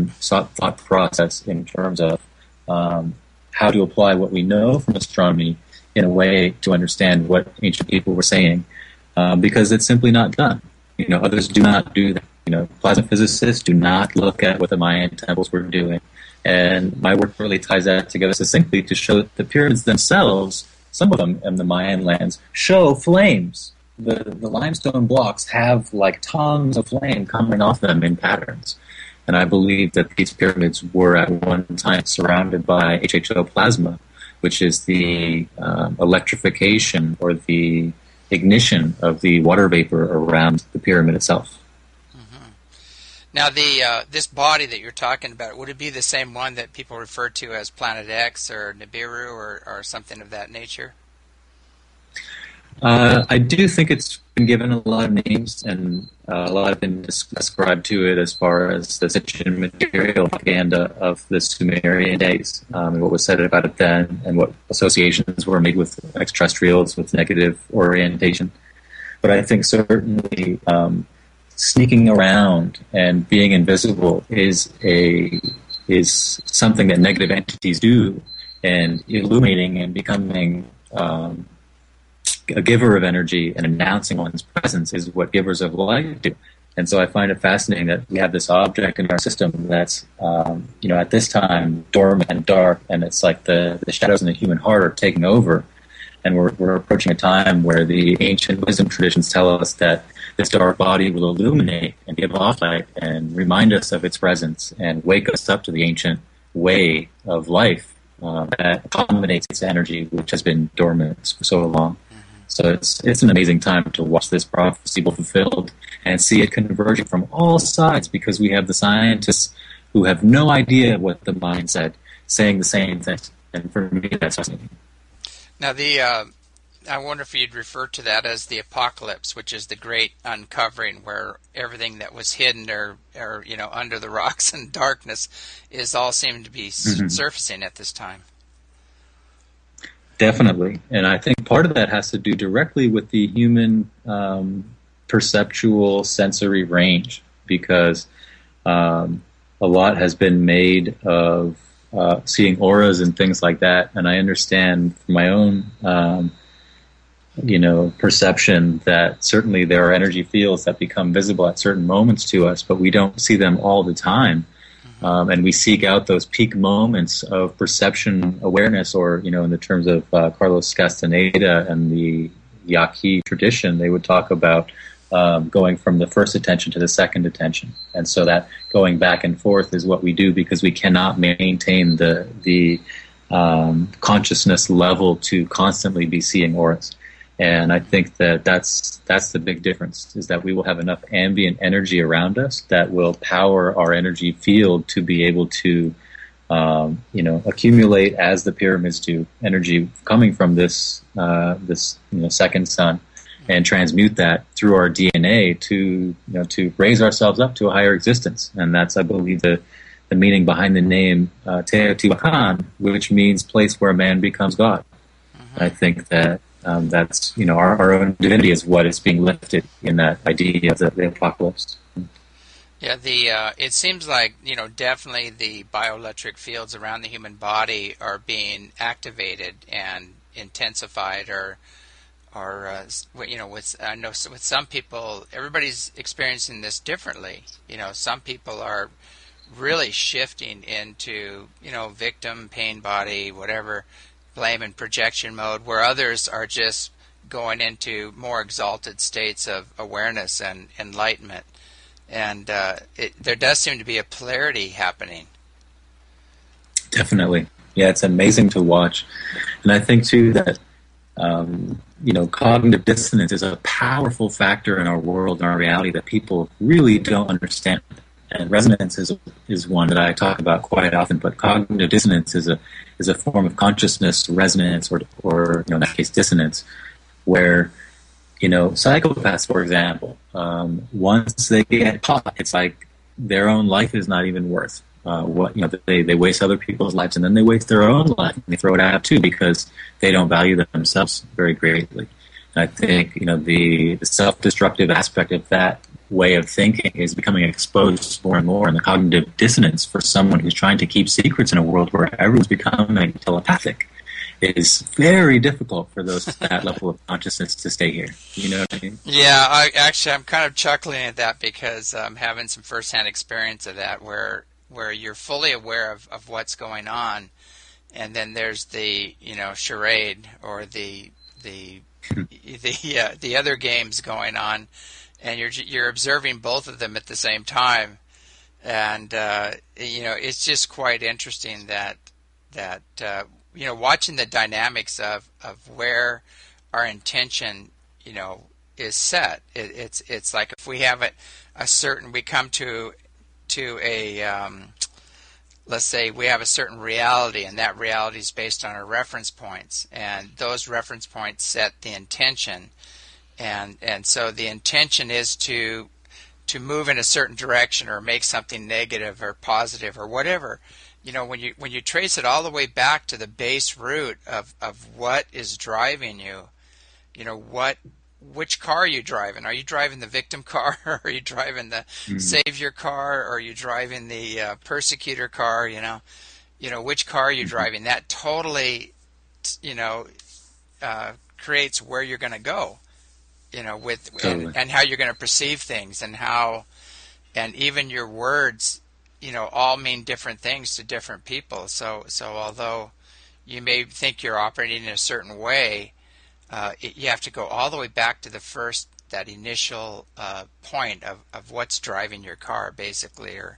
in terms of how to apply what we know from astronomy in a way to understand what ancient people were saying, because it's simply not done. Others do not do that. Plasma physicists do not look at what the Mayan temples were doing. And my work really ties that together succinctly to show that the pyramids themselves, some of them in the Mayan lands, show flames. The limestone blocks have like tongues of flame coming off them in patterns. And I believe that these pyramids were at one time surrounded by HHO plasma, which is the electrification or the ignition of the water vapor around the pyramid itself. Now, this body that you're talking about, would it be the same one that people refer to as Planet X or Nibiru or something of that nature? I do think it's been given a lot of names, and a lot have been ascribed to it as far as the Sitchin material propaganda of the Sumerian days, and what was said about it then, and what associations were made with extraterrestrials with negative orientation. But I think certainly sneaking around and being invisible is something that negative entities do, and illuminating and becoming a giver of energy and announcing one's presence is what givers of light do. And so I find it fascinating that we have this object in our system that's, at this time dormant and dark, and it's like the shadows in the human heart are taking over. And we're approaching a time where the ancient wisdom traditions tell us that this dark body will illuminate and give off light and remind us of its presence and wake us up to the ancient way of life that accommodates its energy, which has been dormant for so long. So it's an amazing time to watch this prophecy be fulfilled and see it converging from all sides, because we have the scientists who have no idea what the mind said saying the same thing. And for me, that's fascinating. Now, I wonder if you'd refer to that as the apocalypse, which is the great uncovering, where everything that was hidden or under the rocks and darkness is all seeming to be surfacing at this time. Definitely, and I think part of that has to do directly with the human perceptual sensory range, because a lot has been made of seeing auras and things like that, and I understand from my own perception that certainly there are energy fields that become visible at certain moments to us, but we don't see them all the time. And we seek out those peak moments of perception awareness, or, in the terms of Carlos Castaneda and the Yaqui tradition, they would talk about going from the first attention to the second attention. And so that going back and forth is what we do, because we cannot maintain the consciousness level to constantly be seeing auras. And I think that's the big difference, is that we will have enough ambient energy around us that will power our energy field to be able to, accumulate, as the pyramids do, energy coming from this second sun, and transmute that through our DNA to raise ourselves up to a higher existence. And that's, I believe, the meaning behind the name Teotihuacan, which means place where man becomes God. I think that that's our own divinity is what is being lifted in that idea of the apocalypse. Yeah, it seems like definitely the bioelectric fields around the human body are being activated and intensified, or with I know with some people, everybody's experiencing this differently. Some people are really shifting into victim, pain body, whatever, blame and projection mode, where others are just going into more exalted states of awareness and enlightenment. And there does seem to be a polarity happening. Definitely. Yeah, it's amazing to watch. And I think, too, that cognitive dissonance is a powerful factor in our world and our reality that people really don't understand. And resonance is one that I talk about quite often, but cognitive dissonance is a form of consciousness resonance, or in that case dissonance, where psychopaths, for example, once they get caught, it's like their own life is not even worth they waste other people's lives, and then they waste their own life, and they throw it out too, because they don't value themselves very greatly. And I think the self-destructive aspect of that way of thinking is becoming exposed more and more, and the cognitive dissonance for someone who's trying to keep secrets in a world where everyone's becoming telepathic is very difficult for those at that level of consciousness to stay here. You know what I mean? Yeah, I'm kind of chuckling at that, because I'm having some firsthand experience of that, where you're fully aware of what's going on, and then there's the charade, or the other games going on, and you're observing both of them at the same time, and it's just quite interesting that watching the dynamics of where our intention is set. It's like if we have we come to a let's say we have a certain reality, and that reality is based on our reference points, and those reference points set the intention. And so the intention is to move in a certain direction, or make something negative or positive or whatever. When you trace it all the way back to the base root of what is driving you, which car are you driving? Are you driving the victim car, or are you driving the savior car, or are you driving the persecutor car? Which car are you driving? That totally creates where you're going to go. Totally. And how you're going to perceive things, and even your words, all mean different things to different people. So although you may think you're operating in a certain way, you have to go all the way back to that initial point of what's driving your car, basically, or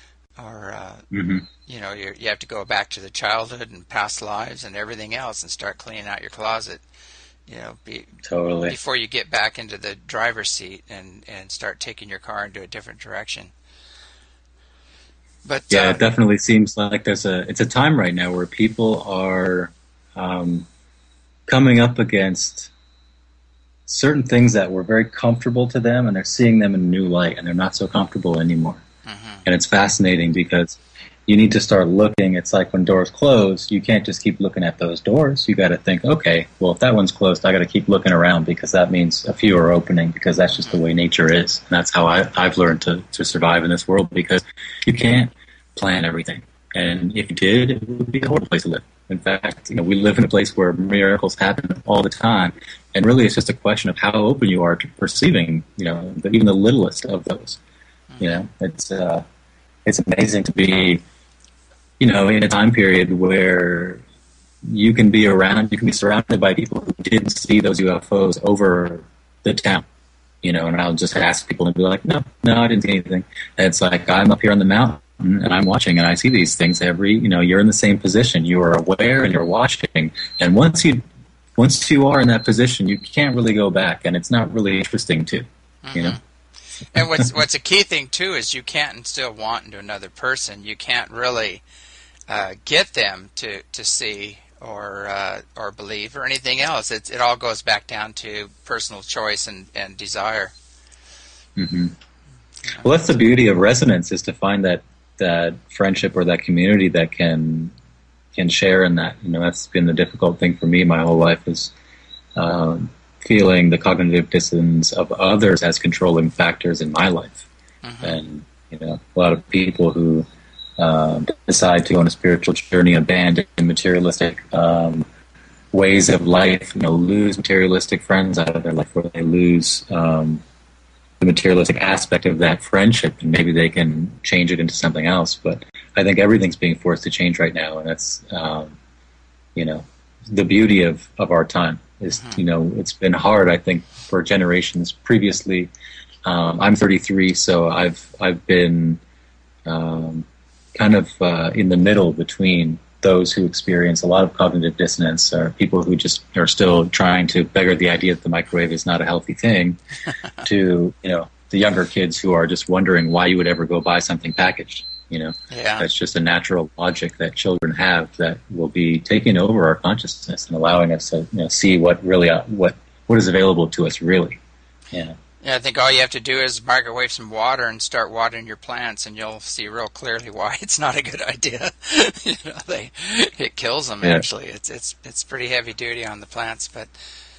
you have to go back to the childhood and past lives and everything else, and start cleaning out your closet. Totally. Before you get back into the driver's seat and start taking your car into a different direction. But yeah, it definitely seems like it's a time right now where people are coming up against certain things that were very comfortable to them, and they're seeing them in a new light, and they're not so comfortable anymore. And it's fascinating because you need to start looking. It's like when doors close, you can't just keep looking at those doors. You got to think, okay, well, if that one's closed, I got to keep looking around because that means a few are opening, because that's just the way nature is. And that's how I've learned to survive in this world, because you can't plan everything. And if you did, it would be a horrible place to live. In fact, we live in a place where miracles happen all the time. And really, it's just a question of how open you are to perceiving, even the littlest of those. It's amazing to be, in a time period where you can be surrounded by people who didn't see those UFOs over the town, and I'll just ask people and be like, no, I didn't see anything. And it's like, I'm up here on the mountain and I'm watching and I see these things you're in the same position. You are aware and you're watching. And once you are in that position, you can't really go back, and it's not really interesting to, And what's a key thing too is you can't instill want into another person. You can't really get them to see or believe or anything else. It all goes back down to personal choice and desire. Mm-hmm. Well, that's the beauty of resonance, is to find that friendship or that community that can share in that. That's been the difficult thing for me my whole life, is feeling the cognitive dissonance of others as controlling factors in my life. Mm-hmm. And a lot of people who decide to go on a spiritual journey, abandon materialistic ways of life, lose materialistic friends out of their life, where they lose the materialistic aspect of that friendship, and maybe they can change it into something else. But I think everything's being forced to change right now, and that's the beauty of our time. Is it's been hard, I think, for generations previously. I'm 33, so I've been kind of in the middle between those who experience a lot of cognitive dissonance, or people who just are still trying to beggar the idea that the microwave is not a healthy thing, to the younger kids who are just wondering why you would ever go buy something packaged. That's just a natural logic that children have that will be taking over our consciousness and allowing us to see what really what is available to us really. Yeah, I think all you have to do is microwave some water and start watering your plants, and you'll see real clearly why it's not a good idea. It kills them. Actually, it's pretty heavy duty on the plants. But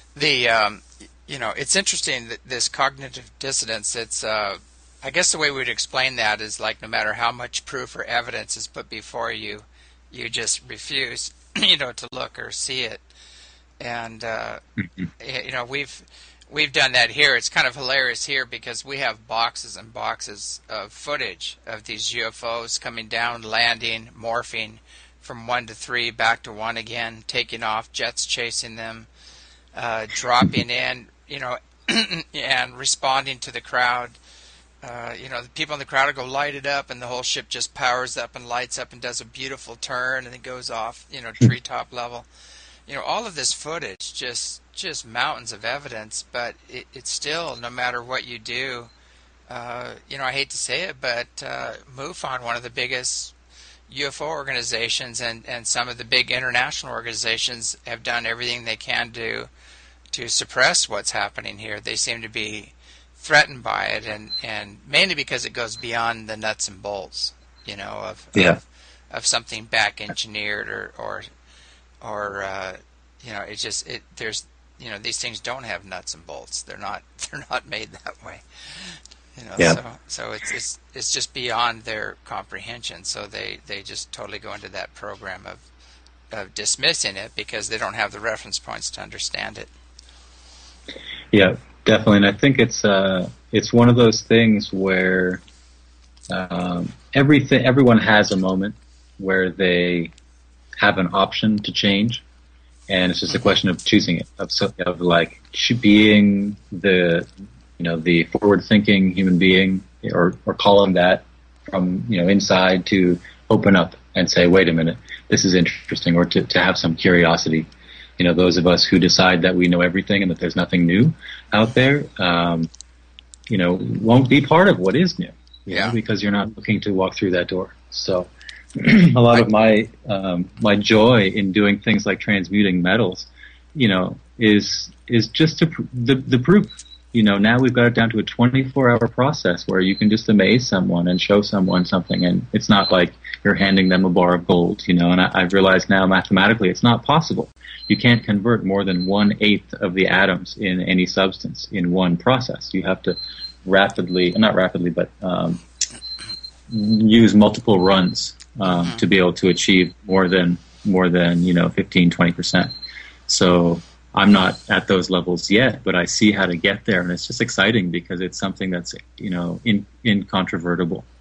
it's interesting that this cognitive dissonance. It's I guess the way we'd explain that is like, no matter how much proof or evidence is put before you, you just refuse, to look or see it. And we've done that here. It's kind of hilarious here because we have boxes and boxes of footage of these UFOs coming down, landing, morphing from 1 to 3, back to 1 again, taking off, jets chasing them, dropping in, and responding to the crowd. The people in the crowd will go light it up, and the whole ship just powers up and lights up and does a beautiful turn, and it goes off, treetop level. All of this footage, just mountains of evidence, but it's still, no matter what you do, I hate to say it, but MUFON, one of the biggest UFO organizations, and some of the big international organizations have done everything they can to suppress what's happening here. They seem to be threatened by it, and mainly because it goes beyond the nuts and bolts, of something back engineered or there's these things don't have nuts and bolts. They're not made that way. So it's just beyond their comprehension. So they just totally go into that program of dismissing it because they don't have the reference points to understand it. Yeah, definitely. And I think it's one of those things where everyone has a moment where they have an option to change, and it's just a question of choosing it, of like being the forward-thinking human being, or calling that from inside to open up and say, wait a minute, this is interesting, or to have some curiosity. Those of us who decide that we know everything and that there's nothing new out there, won't be part of what is new, because you're not looking to walk through that door. So a lot of my joy in doing things like transmuting metals is just the proof. Now we've got it down to a 24-hour process where you can just amaze someone and show someone something, and it's not like you're handing them a bar of gold, and I've realized now mathematically it's not possible. You can't convert more than 1/8 of the atoms in any substance in one process. You have to use multiple runs to be able to achieve more than 15-20%. So I'm not at those levels yet, but I see how to get there, and it's just exciting because it's something that's incontrovertible.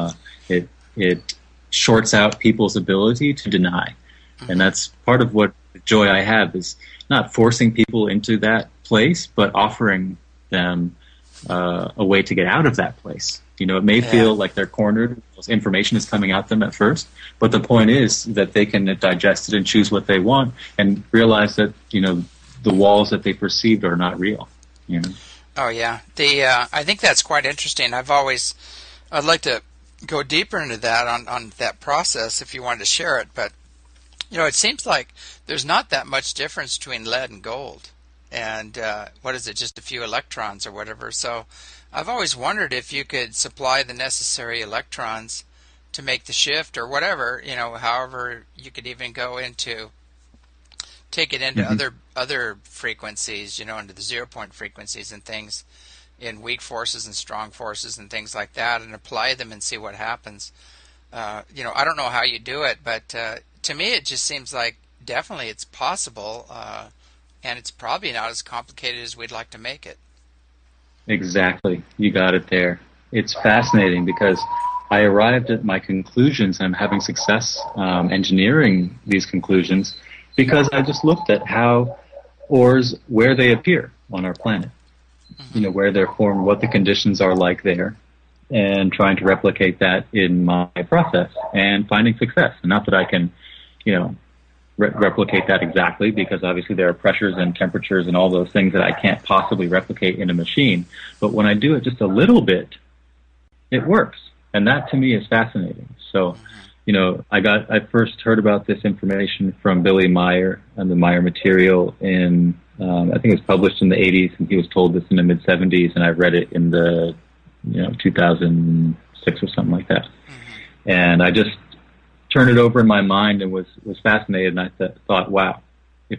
It shorts out people's ability to deny, and that's part of what the joy I have is not forcing people into that place, but offering them a way to get out of that place. It may feel like they're cornered. Information is coming at them at first, but the point is that they can digest it and choose what they want, and realize that the walls that they perceived are not real. Oh yeah, I think that's quite interesting. I'd like to go deeper into that on that process if you wanted to share it. But it seems like there's not that much difference between lead and gold, and what is it? Just a few electrons or whatever. So I've always wondered if you could supply the necessary electrons to make the shift or whatever. However you could even go into. Take it into other frequencies, into the 0-point frequencies and things, in weak forces and strong forces and things like that, and apply them and see what happens. I don't know how you do it, but to me it just seems like definitely it's possible, and it's probably not as complicated as we'd like to make it. Exactly, you got it there. It's fascinating because I arrived at my conclusions. I'm having success engineering these conclusions. Because I just looked at how ores, where they appear on our planet, where they're formed, what the conditions are like there, and trying to replicate that in my process and finding success. And not that I can, replicate that exactly, because obviously there are pressures and temperatures and all those things that I can't possibly replicate in a machine. But when I do it just a little bit, it works. And that to me is fascinating. So, I first heard about this information from Billy Meyer and the Meyer material in, I think it was published in the 80s, and he was told this in the mid-70s, and I read it in the, 2006 or something like that. And I just turned it over in my mind and was fascinated, and I thought, wow, if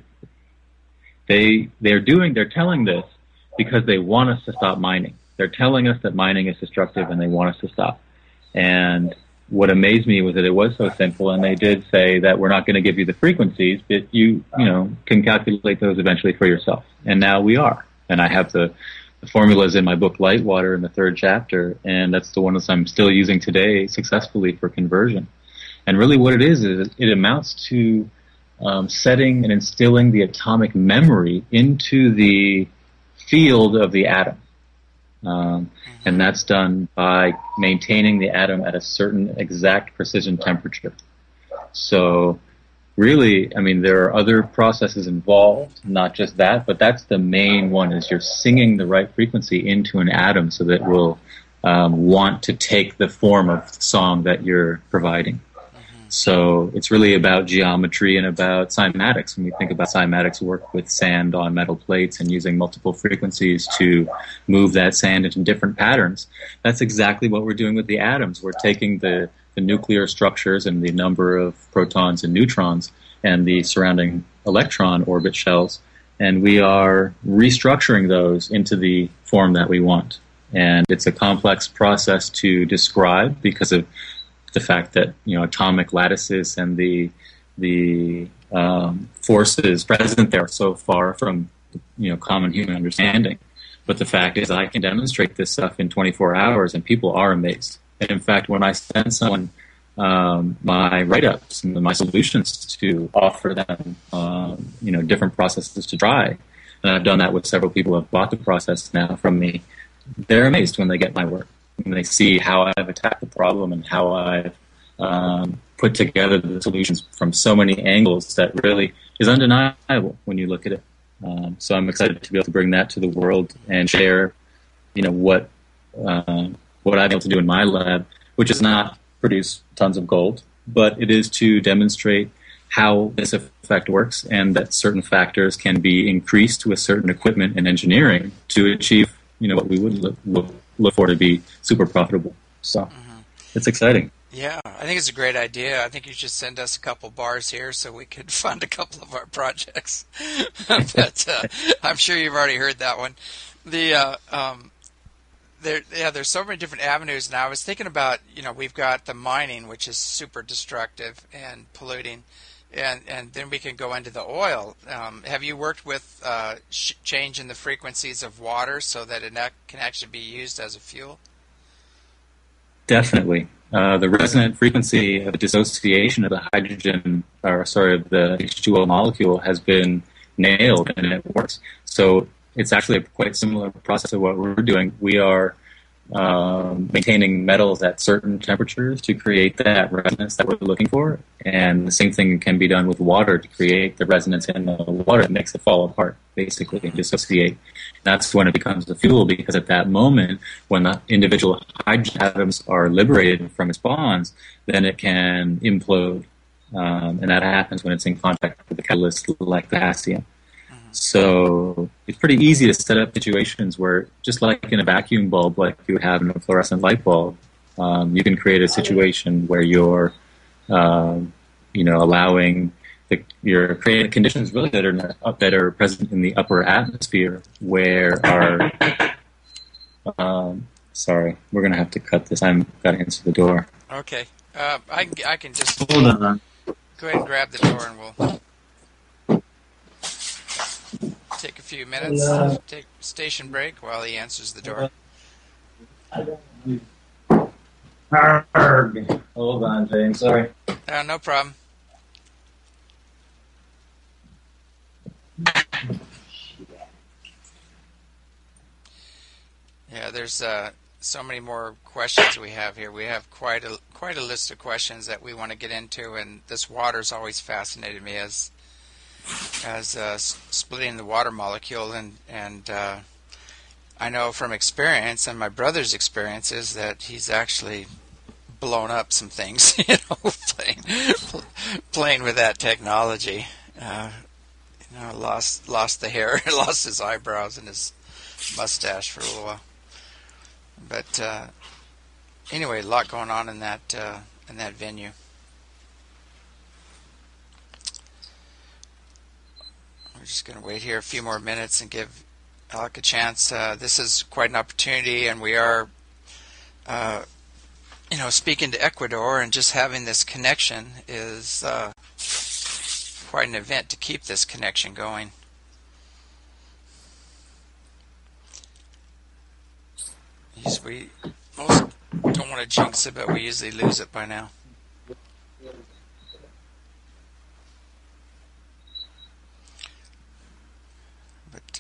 they're telling this because they want us to stop mining. They're telling us that mining is destructive and they want us to stop. And what amazed me was that it was so simple, and they did say that we're not going to give you the frequencies, but you can calculate those eventually for yourself. And now we are. And I have the formulas in my book Lightwater in the 3rd chapter, and that's the one that I'm still using today successfully for conversion. And really what it is it amounts to setting and instilling the atomic memory into the field of the atom. And that's done by maintaining the atom at a certain exact precision temperature. So really, there are other processes involved, not just that, but that's the main one, is you're singing the right frequency into an atom so that it will want to take the form of the song that you're providing. So it's really about geometry and about cymatics. When we think about cymatics, work with sand on metal plates and using multiple frequencies to move that sand into different patterns. That's exactly what we're doing with the atoms. We're taking the nuclear structures and the number of protons and neutrons and the surrounding electron orbit shells, and we are restructuring those into the form that we want. And it's a complex process to describe because of the fact that atomic lattices and the forces present there are so far from common human understanding. But the fact is, I can demonstrate this stuff in 24 hours, and people are amazed. And in fact, when I send someone my write-ups and my solutions to offer them, different processes to try, and I've done that with several people who have bought the process now from me, they're amazed when they get my work. And they see how I've attacked the problem and how I've put together the solutions from so many angles that really is undeniable when you look at it. So I'm excited to be able to bring that to the world and share, what I've been able to do in my lab, which is not produce tons of gold, but it is to demonstrate how this effect works, and that certain factors can be increased with certain equipment and engineering to achieve, what we would look for to be super profitable. So it's exciting. Yeah, I think it's a great idea. I think you should send us a couple bars here so we could fund a couple of our projects. But I'm sure you've already heard that one. There's so many different avenues. And I was thinking about, we've got the mining, which is super destructive and polluting, and then we can go into the oil. Have you worked with change in the frequencies of water so that it can actually be used as a fuel? Definitely. The resonant frequency of dissociation of the the H2O molecule has been nailed, and it works. So it's actually a quite similar process of what we're doing. We are maintaining metals at certain temperatures to create that resonance that we're looking for, and the same thing can be done with water to create the resonance in the water that makes it fall apart, basically, and dissociate. That's when it becomes the fuel, because at that moment, when the individual hydrogen atoms are liberated from its bonds, then it can implode, and that happens when it's in contact with a catalyst like potassium. So it's pretty easy to set up situations where, just like in a vacuum bulb, like you would have in a fluorescent light bulb, you can create a situation where you're, allowing you're creating conditions really that are present in the upper atmosphere where sorry, we're going to have to cut this. I've got to answer the door. Okay. I can just hold on. Go ahead and grab the door and we'll take a few minutes, take station break while he answers the door. Hold on, James. Sorry. No problem. Yeah, there's so many more questions we have here. We have quite a list of questions that we want to get into, and this water's always fascinated me as splitting the water molecule, and I know from experience and my brother's experiences that he's actually blown up some things, playing with that technology. Lost the hair, lost his eyebrows and his mustache for a little while. But anyway, a lot going on in that venue. We're just going to wait here a few more minutes and give Alec a chance. This is quite an opportunity, and we are, speaking to Ecuador, and just having this connection is quite an event to keep this connection going. We most don't want to jinx it, but we usually lose it by now. But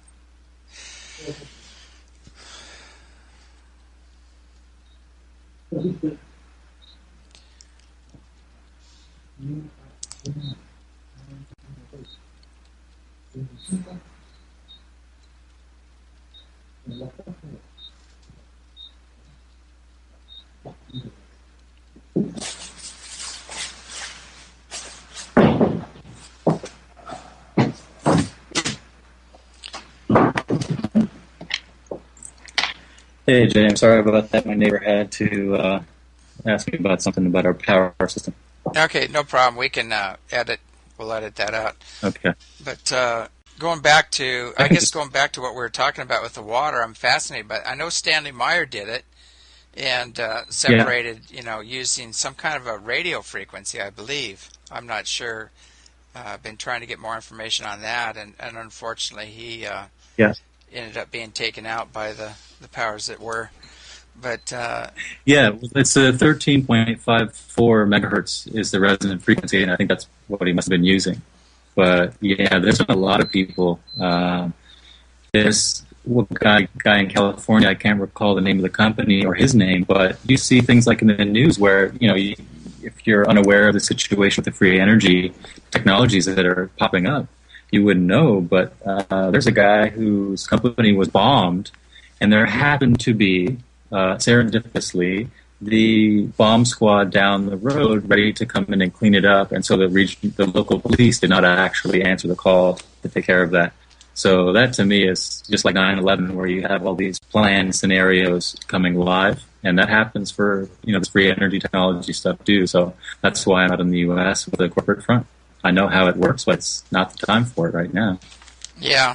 Hey, James, sorry about that. My neighbor had to ask me about something about our power system. Okay, no problem. We can we'll edit that out. Okay. But going back to what we were talking about with the water, I'm fascinated. But I know Stanley Meyer did it and separated, using some kind of a radio frequency, I believe. I'm not sure. I've been trying to get more information on that, and unfortunately he ended up being taken out by the powers that were. But it's a 13.54 megahertz is the resonant frequency, and I think that's what he must have been using. But there's been a lot of people. There's a guy in California, I can't recall the name of the company or his name, but you see things like in the news where, if you're unaware of the situation with the free energy technologies that are popping up, you wouldn't know. But there's a guy whose company was bombed, and there happened to be, serendipitously, the bomb squad down the road ready to come in and clean it up, and so the local police did not actually answer the call to take care of that. So that to me is just like 9/11, where you have all these planned scenarios coming live, and that happens for this free energy technology stuff too. So that's why I'm out in the U.S. with the corporate front. I know how it works, but it's not the time for it right now. Yeah,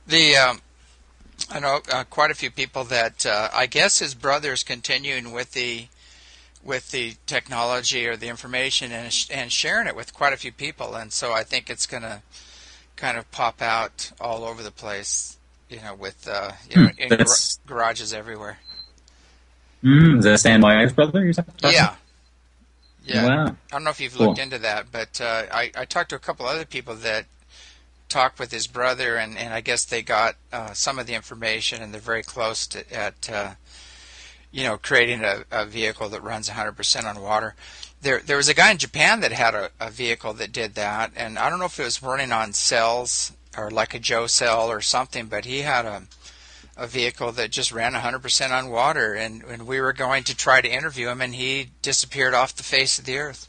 I know quite a few people that I guess his brother's continuing with the technology or the information and sharing it with quite a few people, and so I think it's going to kind of pop out all over the place, with in garages everywhere. Is that Stan Meyer's brother? Yeah. Wow. I don't know if you've looked into that, but I talked to a couple other people that talked with his brother, and I guess they got some of the information, and they're very close at creating a vehicle that runs 100% on water. There was a guy in Japan that had a vehicle that did that, and I don't know if it was running on cells or like a Joe cell or something, but he had a vehicle that just ran 100% on water, and we were going to try to interview him, and he disappeared off the face of the earth.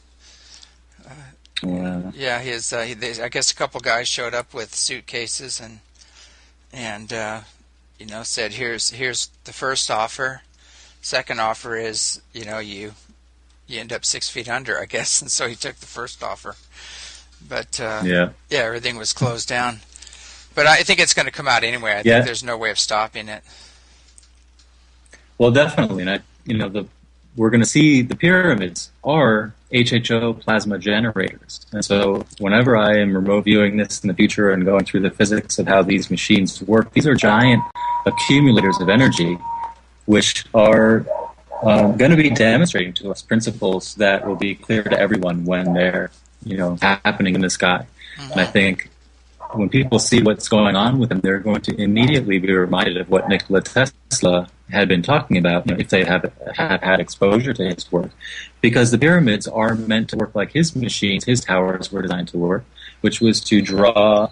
Wow. Yeah, I guess a couple guys showed up with suitcases and said, here's the first offer. Second offer is, you end up 6 feet under, I guess, and so he took the first offer. But everything was closed down. But I think it's going to come out anyway. I think there's no way of stopping it. Well, definitely, and we're going to see the pyramids are HHO plasma generators, and so whenever I am remote viewing this in the future and going through the physics of how these machines work, these are giant accumulators of energy, which are going to be demonstrating to us principles that will be clear to everyone when they're happening in the sky. Mm-hmm. And I think when people see what's going on with them, they're going to immediately be reminded of what Nikola Tesla had been talking about, if they have had exposure to his work. Because the pyramids are meant to work like his machines, his towers were designed to work, which was to draw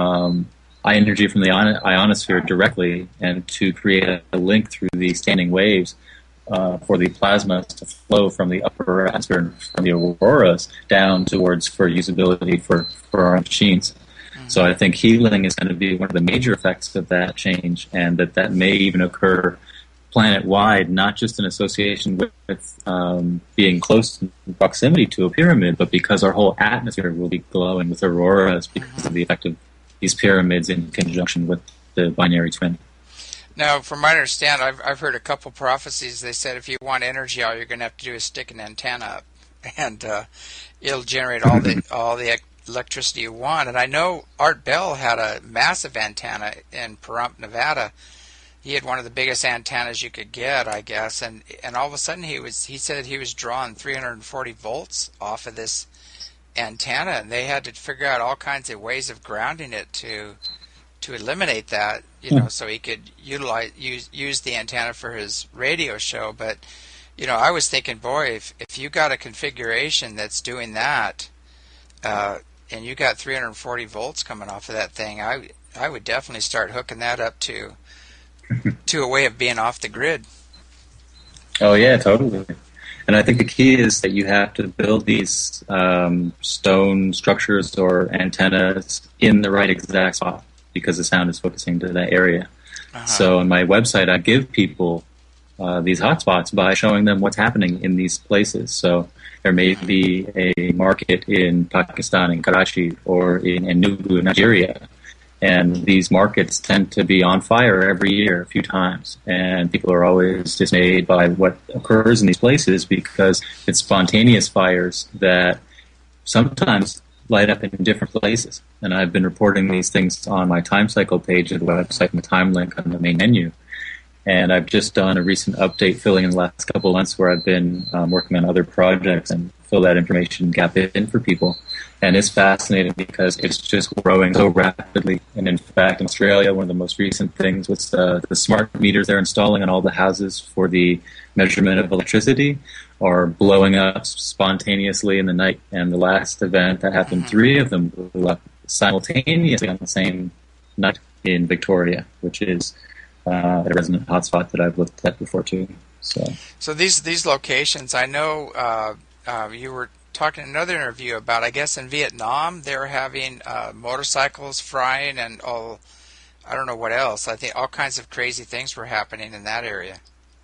energy from the ionosphere directly and to create a link through the standing waves for the plasma to flow from the upper atmosphere and from the auroras down towards for usability for our machines. So I think healing is going to be one of the major effects of that change, and that may even occur planet-wide, not just in association with being close in proximity to a pyramid, but because our whole atmosphere will be glowing with auroras because of the effect of these pyramids in conjunction with the binary twin. Now, from my understanding, I've heard a couple prophecies. They said if you want energy, all you're going to have to do is stick an antenna up, and it'll generate all the electricity you want. And I know Art Bell had a massive antenna in Pahrump, Nevada. He had one of the biggest antennas you could get, I guess, and all of a sudden he said he was drawing 340 volts off of this antenna, and they had to figure out all kinds of ways of grounding it to eliminate that, so he could use the antenna for his radio show. But I was thinking, boy, if you got a configuration that's doing that, and you got 340 volts coming off of that thing, I would definitely start hooking that up to a way of being off the grid. Oh yeah, totally. And I think the key is that you have to build these stone structures or antennas in the right exact spot, because the sound is focusing to that area. Uh-huh. So on my website, I give people these hotspots by showing them what's happening in these places. So there may be a market in Pakistan, in Karachi, or in Enugu, Nigeria. And these markets tend to be on fire every year a few times. And people are always dismayed by what occurs in these places, because it's spontaneous fires that sometimes light up in different places. And I've been reporting these things on my time cycle page of the website and the time link on the main menu. And I've just done a recent update filling in the last couple of months where I've been working on other projects and fill that information gap in for people. And it's fascinating because it's just growing so rapidly. And in fact, in Australia, one of the most recent things was the smart meters they're installing on all the houses for the measurement of electricity are blowing up spontaneously in the night. And the last event that happened, 3 of them blew up simultaneously on the same night in Victoria, which is a resonant hotspot that I've looked at before too. So these locations, I know you were talking in another interview about, I guess in Vietnam, they were having motorcycles frying and all, I don't know what else. I think all kinds of crazy things were happening in that area.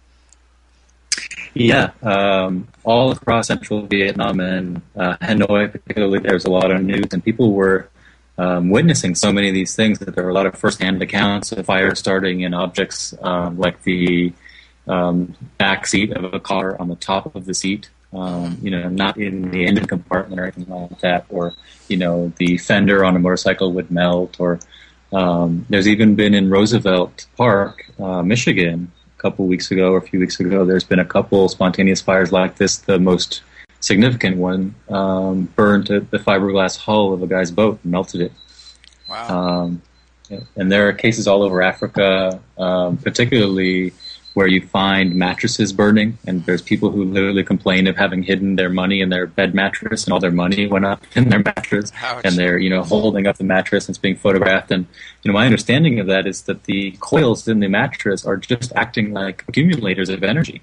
Yeah, all across central Vietnam and Hanoi particularly, there's a lot of news, and people were witnessing so many of these things that there were a lot of first-hand accounts of fire starting in objects like the back seat of a car on the top of the seat, not in the engine compartment or anything like that, or, the fender on a motorcycle would melt, or there's even been in Roosevelt Park, Michigan, a few weeks ago, there's been a couple spontaneous fires like this. The most significant one burned the fiberglass hull of a guy's boat and melted it. Wow. And there are cases all over Africa, particularly where you find mattresses burning, and there's people who literally complain of having hidden their money in their bed mattress, and all their money went up in their mattress. Ouch. And they're holding up the mattress and it's being photographed. And my understanding of that is that the coils in the mattress are just acting like accumulators of energy.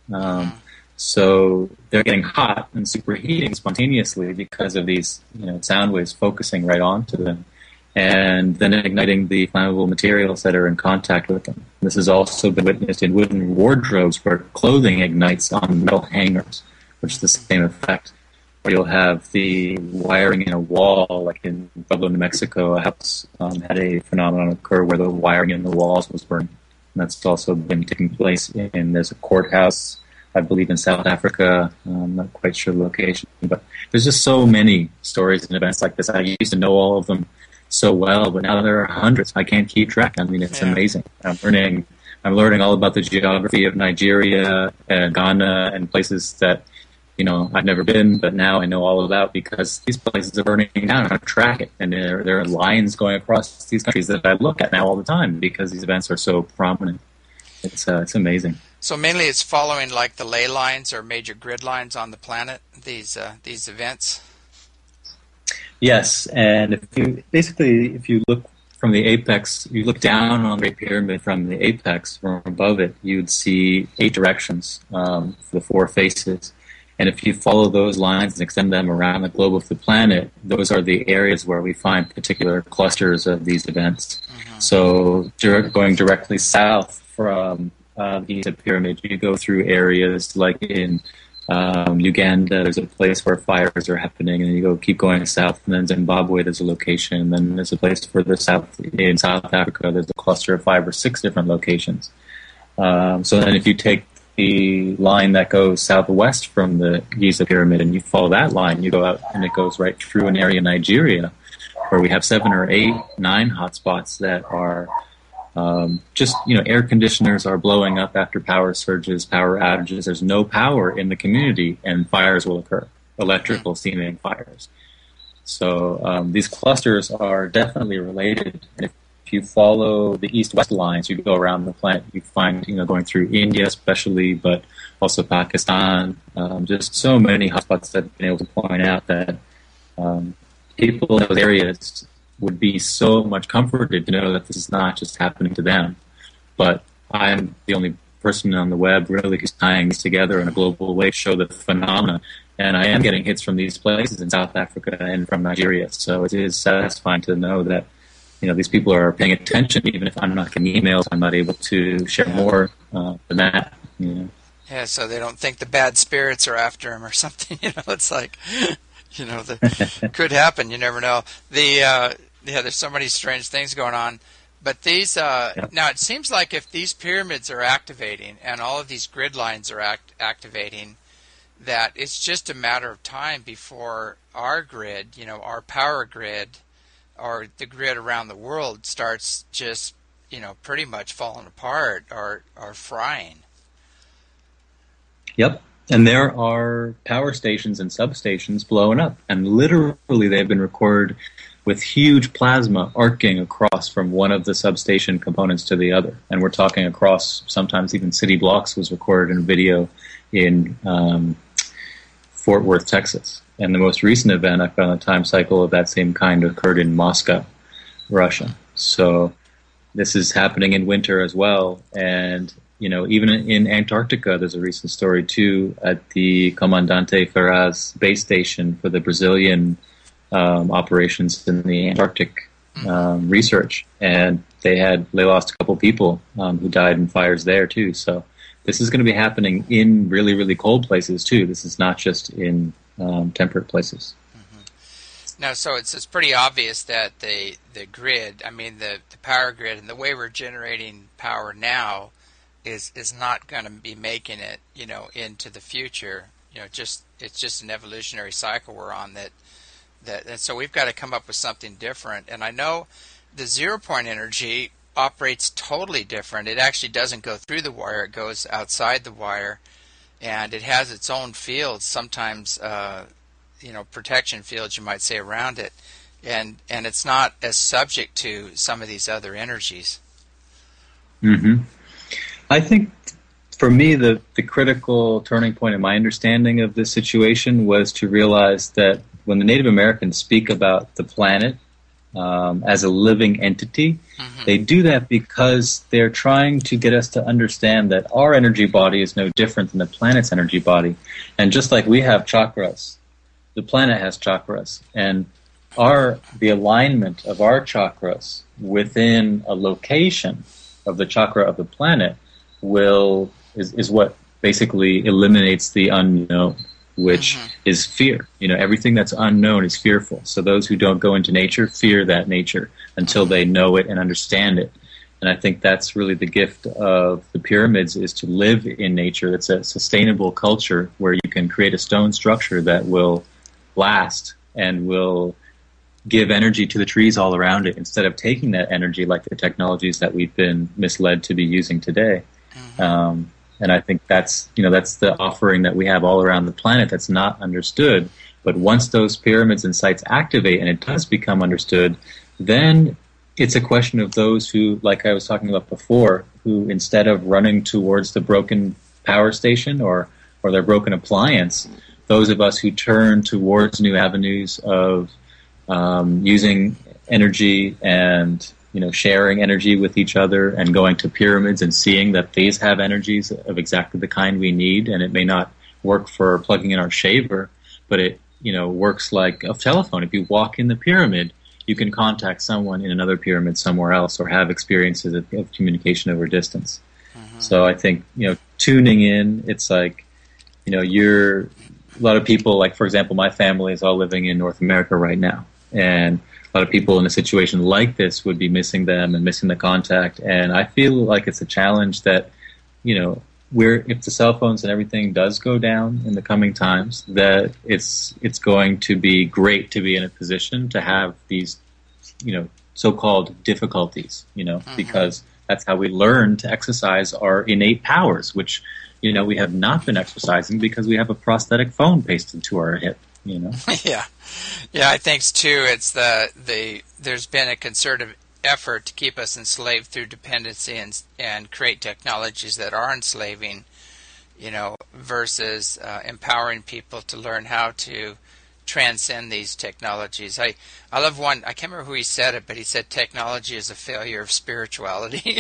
So they're getting hot and superheating spontaneously because of these sound waves focusing right onto them, and then igniting the flammable materials that are in contact with them. This has also been witnessed in wooden wardrobes where clothing ignites on metal hangers, which is the same effect. Or you'll have the wiring in a wall, like in Pueblo, New Mexico, a house had a phenomenon occur where the wiring in the walls was burning. And that's also been taking place there's a courthouse, I believe, in South Africa. I'm not quite sure the location, but there's just so many stories and events like this. I used to know all of them so well, but now there are hundreds. I can't keep track. I mean, it's amazing. I'm learning all about the geography of Nigeria and Ghana and places that I've never been, but now I know all about, because these places are burning down. I track it, and there are lines going across these countries that I look at now all the time because these events are so prominent. It's amazing. So mainly, it's following like the ley lines or major grid lines on the planet. These events. Yes, and if you look from the apex, you look down on the Great Pyramid from the apex, from above it, you'd see 8 directions for the 4 faces. And if you follow those lines and extend them around the globe of the planet, those are the areas where we find particular clusters of these events. Mm-hmm. So going directly south from the Giza Pyramid, you go through areas like in Uganda, there's a place where fires are happening, and then you keep going south, and then Zimbabwe, there's a location, and then there's a place further south in South Africa, there's a cluster of 5 or 6 different locations. So then if you take the line that goes southwest from the Giza Pyramid and you follow that line, you go out and it goes right through an area in Nigeria where we have 7 or 8, 9 hotspots that are air conditioners are blowing up after power surges, power outages. There's no power in the community, and fires will occur, electrical steaming fires. So these clusters are definitely related. And if you follow the east-west lines, you go around the planet, you find, going through India especially, but also Pakistan, just so many hotspots that I've been able to point out that people in those areas would be so much comforted to know that this is not just happening to them. But I'm the only person on the web really who's tying these together in a global way to show the phenomena. And I am getting hits from these places in South Africa and from Nigeria. So it is satisfying to know that, these people are paying attention. Even if I'm not getting emails, I'm not able to share more than that. Yeah, so they don't think the bad spirits are after them or something. It's like, that could happen. You never know. There's so many strange things going on. But these, now it seems like if these pyramids are activating and all of these grid lines are activating, that it's just a matter of time before our grid, our power grid, or the grid around the world starts just, pretty much falling apart or frying. Yep. And there are power stations and substations blowing up. And literally they've been recorded with huge plasma arcing across from one of the substation components to the other. And we're talking across, sometimes even city blocks was recorded in video in Fort Worth, Texas. And the most recent event I found a time cycle of that same kind occurred in Moscow, Russia. So this is happening in winter as well. And, even in Antarctica, there's a recent story too at the Comandante Ferraz base station for the Brazilian operations in the Antarctic research, and they lost a couple people who died in fires there too. So this is going to be happening in really, really cold places too. This is not just in temperate places. No, so it's pretty obvious that the grid, the power grid, and the way we're generating power now is not going to be making it, into the future. It's just an evolutionary cycle we're on and so we've got to come up with something different. And I know the 0 point energy operates totally different. It actually doesn't go through the wire; it goes outside the wire, and it has its own fields. Sometimes. Protection fields, you might say, around it, and it's not as subject to some of these other energies. Mm-hmm. I think for me, the critical turning point in my understanding of this situation was to realize that when the Native Americans speak about the planet as a living entity, they do that because they're trying to get us to understand that our energy body is no different than the planet's energy body. And just like we have chakras, the planet has chakras, and the alignment of our chakras within a location of the chakra of the planet is what basically eliminates the unknown, which is fear. Everything that's unknown is fearful. So those who don't go into nature fear that nature until they know it and understand it. And I think that's really the gift of the pyramids, is to live in nature. It's a sustainable culture where you can create a stone structure that will last and will give energy to the trees all around it, instead of taking that energy like the technologies that we've been misled to be using today. And I think that's the offering that we have all around the planet that's not understood. But once those pyramids and sites activate and it does become understood, then it's a question of those who, like I was talking about before, who instead of running towards the broken power station or their broken appliance, those of us who turn towards new avenues of using energy and sharing energy with each other, and going to pyramids and seeing that these have energies of exactly the kind we need, and it may not work for plugging in our shaver, but it works like a telephone. If you walk in the pyramid, you can contact someone in another pyramid somewhere else, or have experiences of communication over distance. So I think tuning in, it's like a lot of people, like, for example, my family is all living in North America right now. And a lot of people in a situation like this would be missing them and missing the contact. And I feel like it's a challenge that, if the cell phones and everything does go down in the coming times, that it's going to be great to be in a position to have these, so-called difficulties, because that's how we learn to exercise our innate powers, which we have not been exercising because we have a prosthetic phone pasted to our hip, Yeah, I think too. It's there's been a concerted effort to keep us enslaved through dependency and create technologies that are enslaving, versus empowering people to learn how to transcend these technologies. I love one. I can't remember who he said it, but he said technology is a failure of spirituality.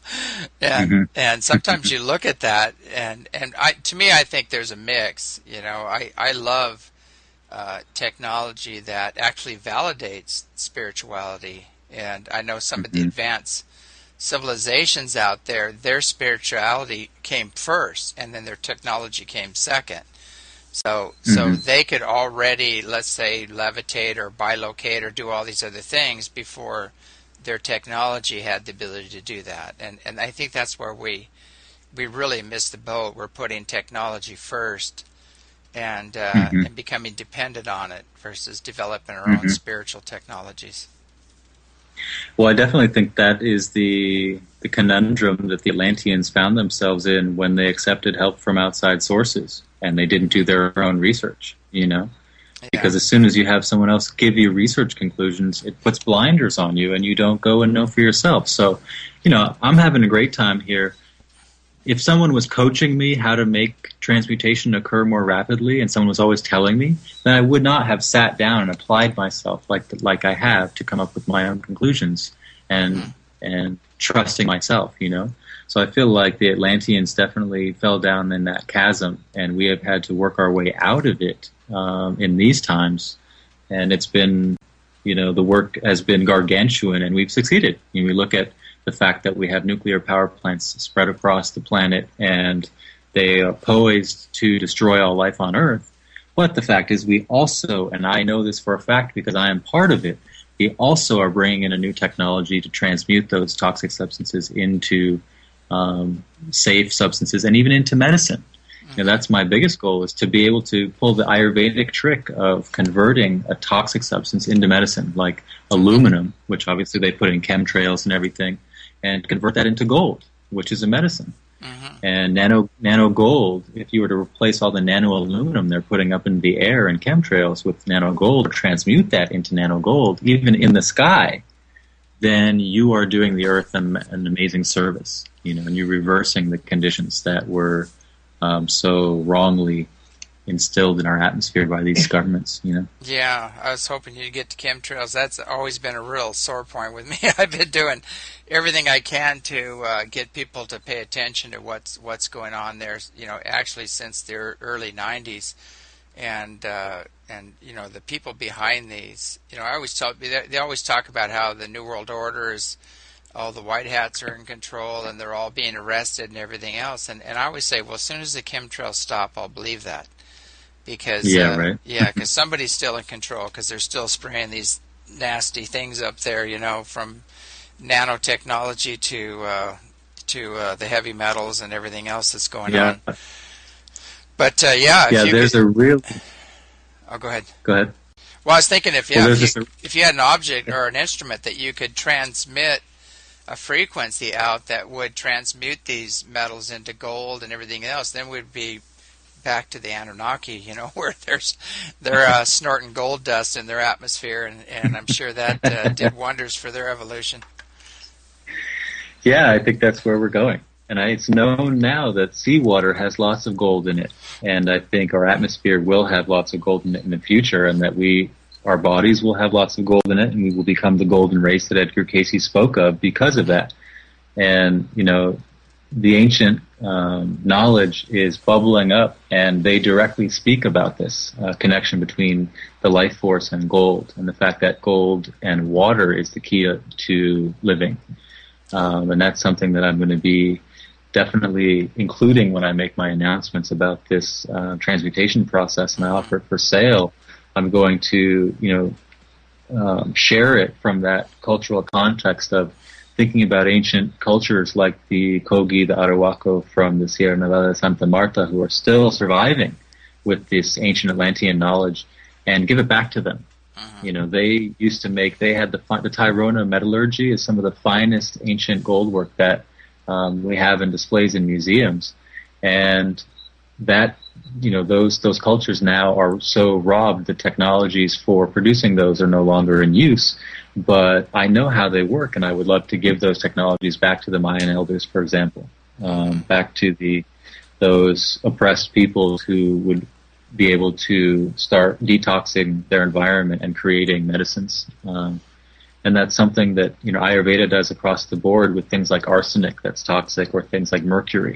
And sometimes you look at that, and to me, I think there's a mix. I love technology that actually validates spirituality, and I know some of the advanced civilizations out there, their spirituality came first, and then their technology came second. So they could already, let's say, levitate or bilocate or do all these other things before their technology had the ability to do that. And I think that's where we really missed the boat. We're putting technology first and becoming dependent on it versus developing our own spiritual technologies. Well, I definitely think that is the conundrum that the Atlanteans found themselves in when they accepted help from outside sources and they didn't do their own research, Because as soon as you have someone else give you research conclusions, it puts blinders on you and you don't go and know for yourself. So, I'm having a great time here. If someone was coaching me how to make transmutation occur more rapidly and someone was always telling me, then I would not have sat down and applied myself like I have to come up with my own conclusions and trusting myself, So I feel like the Atlanteans definitely fell down in that chasm, and we have had to work our way out of it in these times. And it's been, the work has been gargantuan, and we've succeeded. We look at the fact that we have nuclear power plants spread across the planet, and they are poised to destroy all life on Earth. But the fact is we also, and I know this for a fact because I am part of it, we also are bringing in a new technology to transmute those toxic substances into safe substances and even into medicine. That's my biggest goal, is to be able to pull the Ayurvedic trick of converting a toxic substance into medicine, like aluminum, which obviously they put in chemtrails and everything, and convert that into gold, which is a medicine. And nano gold, if you were to replace all the nano aluminum they're putting up in the air in chemtrails with nano gold, or transmute that into nano gold, even in the sky, then you are doing the earth an amazing service, and you're reversing the conditions that were so wrongly instilled in our atmosphere by these governments, Yeah, I was hoping you'd get to chemtrails. That's always been a real sore point with me. I've been doing everything I can to get people to pay attention to what's going on there, actually since the early 90s. And the people behind these, I always they always talk about how the New World Order is, all the white hats are in control and they're all being arrested and everything else. And I always say, well, as soon as the chemtrails stop, I'll believe that. Because because somebody's still in control, because they're still spraying these nasty things up there, from nanotechnology to the heavy metals and everything else that's going on. But there's a real. Oh, go ahead. Go ahead. Well, I was thinking if you had an object or an instrument that you could transmit a frequency out that would transmute these metals into gold and everything else, then we'd be back to the Anunnaki, where they're snorting gold dust in their atmosphere, and I'm sure that did wonders for their evolution. Yeah, I think that's where we're going. And it's known now that seawater has lots of gold in it, and I think our atmosphere will have lots of gold in it in the future, and that our bodies will have lots of gold in it, and we will become the golden race that Edgar Cayce spoke of because of that. And, the ancient knowledge is bubbling up, and they directly speak about this connection between the life force and gold, and the fact that gold and water is the key to living. And that's something that I'm going to be definitely including when I make my announcements about this transmutation process, and I offer it for sale. I'm going to, share it from that cultural context of thinking about ancient cultures like the Kogi, the Arawaco from the Sierra Nevada de Santa Marta, who are still surviving with this ancient Atlantean knowledge, and give it back to them. They used to they had the Tairona metallurgy is some of the finest ancient gold work that we have in displays in museums, and that those cultures now are so robbed. The technologies for producing those are no longer in use, but I know how they work, and I would love to give those technologies back to the Mayan elders, for example, back to those oppressed peoples who would be able to start detoxing their environment and creating medicines. And that's something that Ayurveda does across the board with things like arsenic that's toxic, or things like mercury.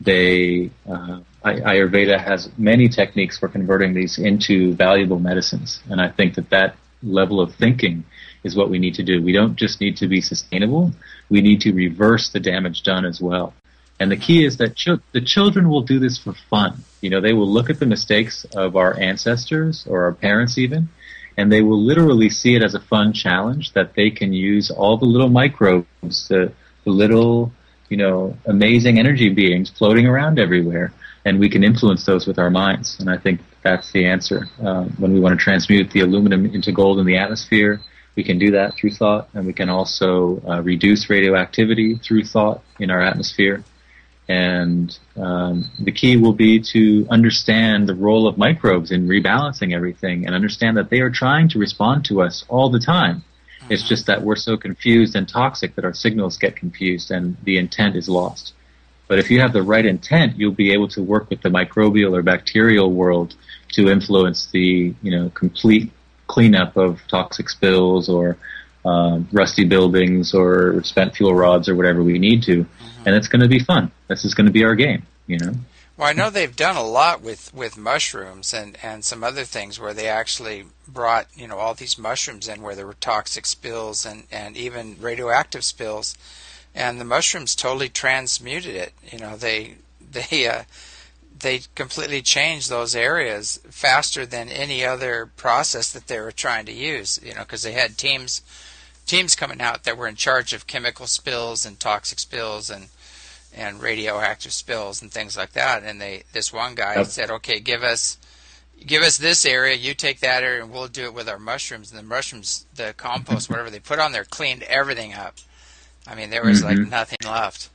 Ayurveda has many techniques for converting these into valuable medicines, and I think that level of thinking is what we need to do. We don't just need to be sustainable, we need to reverse the damage done as well. And the key is that the children will do this for fun. They will look at the mistakes of our ancestors or our parents even, and they will literally see it as a fun challenge that they can use all the little microbes, the little, amazing energy beings floating around everywhere, and we can influence those with our minds. And I think that's the answer. When we want to transmute the aluminum into gold in the atmosphere, we can do that through thought, and we can also reduce radioactivity through thought in our atmosphere. And the key will be to understand the role of microbes in rebalancing everything, and understand that they are trying to respond to us all the time. It's just that we're so confused and toxic that our signals get confused and the intent is lost. But if you have the right intent, you'll be able to work with the microbial or bacterial world to influence the complete cleanup of toxic spills or rusty buildings or spent fuel rods or whatever we need to, and it's going to be fun. This is going to be our game, you know. Well, I know they've done a lot with mushrooms and some other things where they actually brought, you know, all these mushrooms in where there were toxic spills and even radioactive spills, and the mushrooms totally transmuted it. You know, they completely changed those areas faster than any other process that they were trying to use. You know, because they had teams coming out that were in charge of chemical spills and toxic spills and radioactive spills and things like that. And this one guy said, okay, give us this area, you take that area, and we'll do it with our mushrooms. And the mushrooms, the compost, whatever they put on there, cleaned everything up. I mean, there was like nothing left.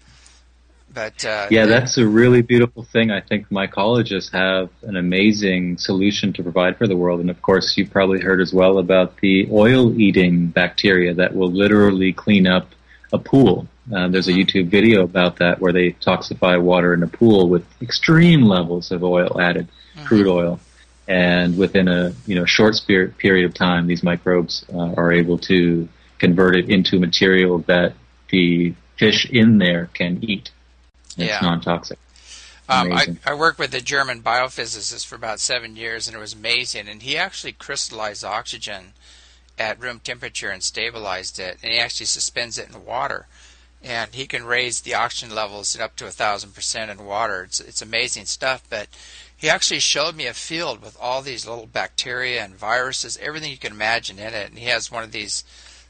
But yeah, that's a really beautiful thing. I think mycologists have an amazing solution to provide for the world. And of course, you probably heard as well about the oil-eating bacteria that will literally clean up a pool. There's a YouTube video about that where they toxify water in a pool with extreme levels of oil added, crude oil, and within a short period of time, these microbes are able to convert it into material that the fish in there can eat. It's non-toxic. I worked with a German biophysicist for about 7 years, and it was amazing. And he actually crystallized oxygen at room temperature and stabilized it, and he actually suspends it in water. And he can raise the oxygen levels up to 1,000% in water. It's amazing stuff. But he actually showed me a field with all these little bacteria and viruses, everything you can imagine in it. And he has one of these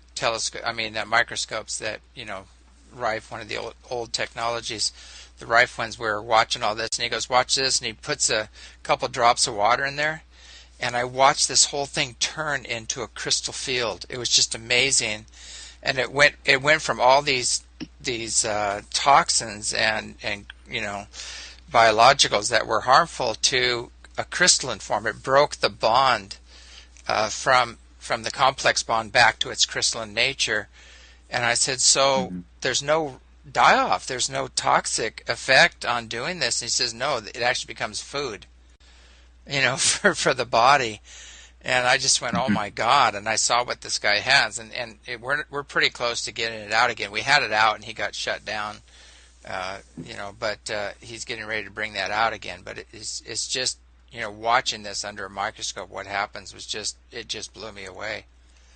microscopes that, you know, Rife, one of the old technologies. The Rife ones were watching all this, and he goes, watch this, and he puts a couple drops of water in there. And I watched this whole thing turn into a crystal field. It was just amazing. And it went from all these toxins and you know, biologicals that were harmful to a crystalline form. It broke the bond from the complex bond back to its crystalline nature. And I said, so there's no die-off, there's no toxic effect on doing this? And he says, no, it actually becomes food, you know, for the body. And I just went, oh my God! And I saw what this guy has, and we're pretty close to getting it out again. We had it out, and he got shut down, you know. But he's getting ready to bring that out again. But it's just, you know, watching this under a microscope, what happens was just blew me away.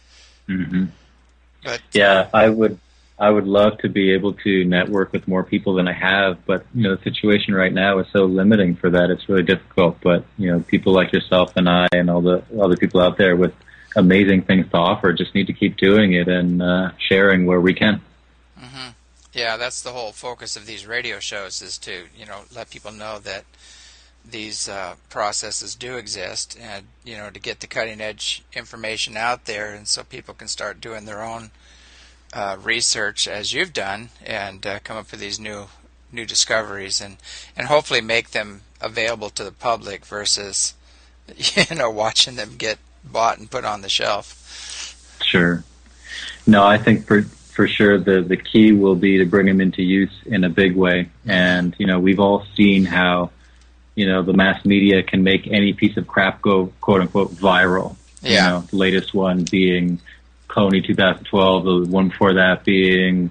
But yeah, I would love to be able to network with more people than I have, but you know, the situation right now is so limiting for that. It's really difficult. But you know, people like yourself and I and all the other people out there with amazing things to offer just need to keep doing it and sharing where we can. Yeah, that's the whole focus of these radio shows, is to, you know, let people know that these processes do exist, and you know, to get the cutting edge information out there, and so people can start doing their own research as you've done, and come up with these new discoveries, and hopefully make them available to the public versus, you know, watching them get bought and put on the shelf. Sure. No, I think for sure the key will be to bring them into use in a big way. And you know, we've all seen how, you know, the mass media can make any piece of crap go quote unquote viral. Yeah. You know, the latest one being Coney 2012, the one before that being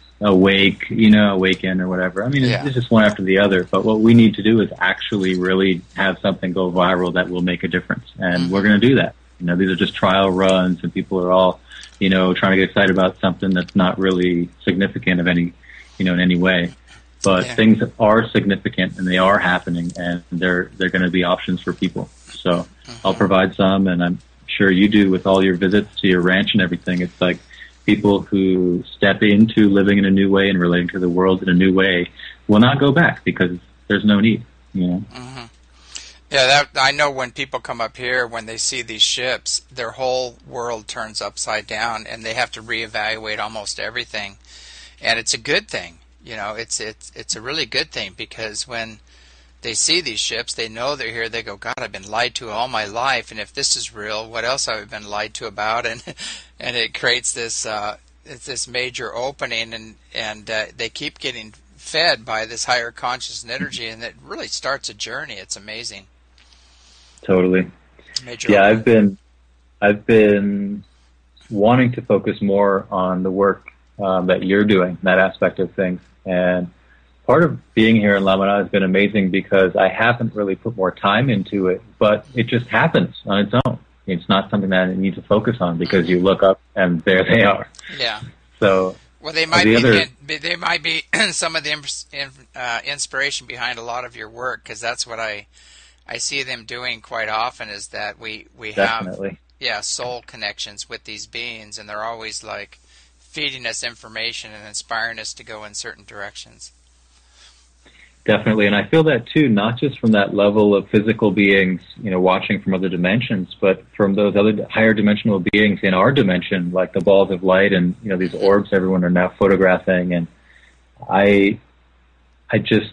Awaken or whatever. I mean, it's just one after the other. But what we need to do is actually really have something go viral that will make a difference. And we're going to do that. You know, these are just trial runs, and people are all, you know, trying to get excited about something that's not really significant of any, you know, in any way. But things are significant, and they are happening, and they're going to be options for people. So I'll provide some, and I'm sure you do with all your visits to your ranch and everything. It's like people who step into living in a new way and relating to the world in a new way will not go back because there's no need, you know. Yeah, that I know. When people come up here, when they see these ships, their whole world turns upside down, and they have to reevaluate almost everything. And it's a good thing, you know. It's a really good thing, because when they see these ships, they know they're here. They go, God, I've been lied to all my life, and if this is real, what else have I been lied to about? And it creates this major opening, and they keep getting fed by this higher conscious energy, and it really starts a journey. It's amazing. Totally. Major yeah, opening. I've been wanting to focus more on the work that you're doing, that aspect of things. And part of being here in La Manada has been amazing because I haven't really put more time into it, but it just happens on its own. It's not something that I need to focus on because you look up and there they are. Yeah. So, well, they might be some of the inspiration behind a lot of your work, because that's what I see them doing quite often, is that we definitely have soul connections with these beings, and they're always like feeding us information and inspiring us to go in certain directions. Definitely, and I feel that too, not just from that level of physical beings, watching from other dimensions, but from those other higher dimensional beings in our dimension, like the balls of light and, these orbs everyone are now photographing. And I just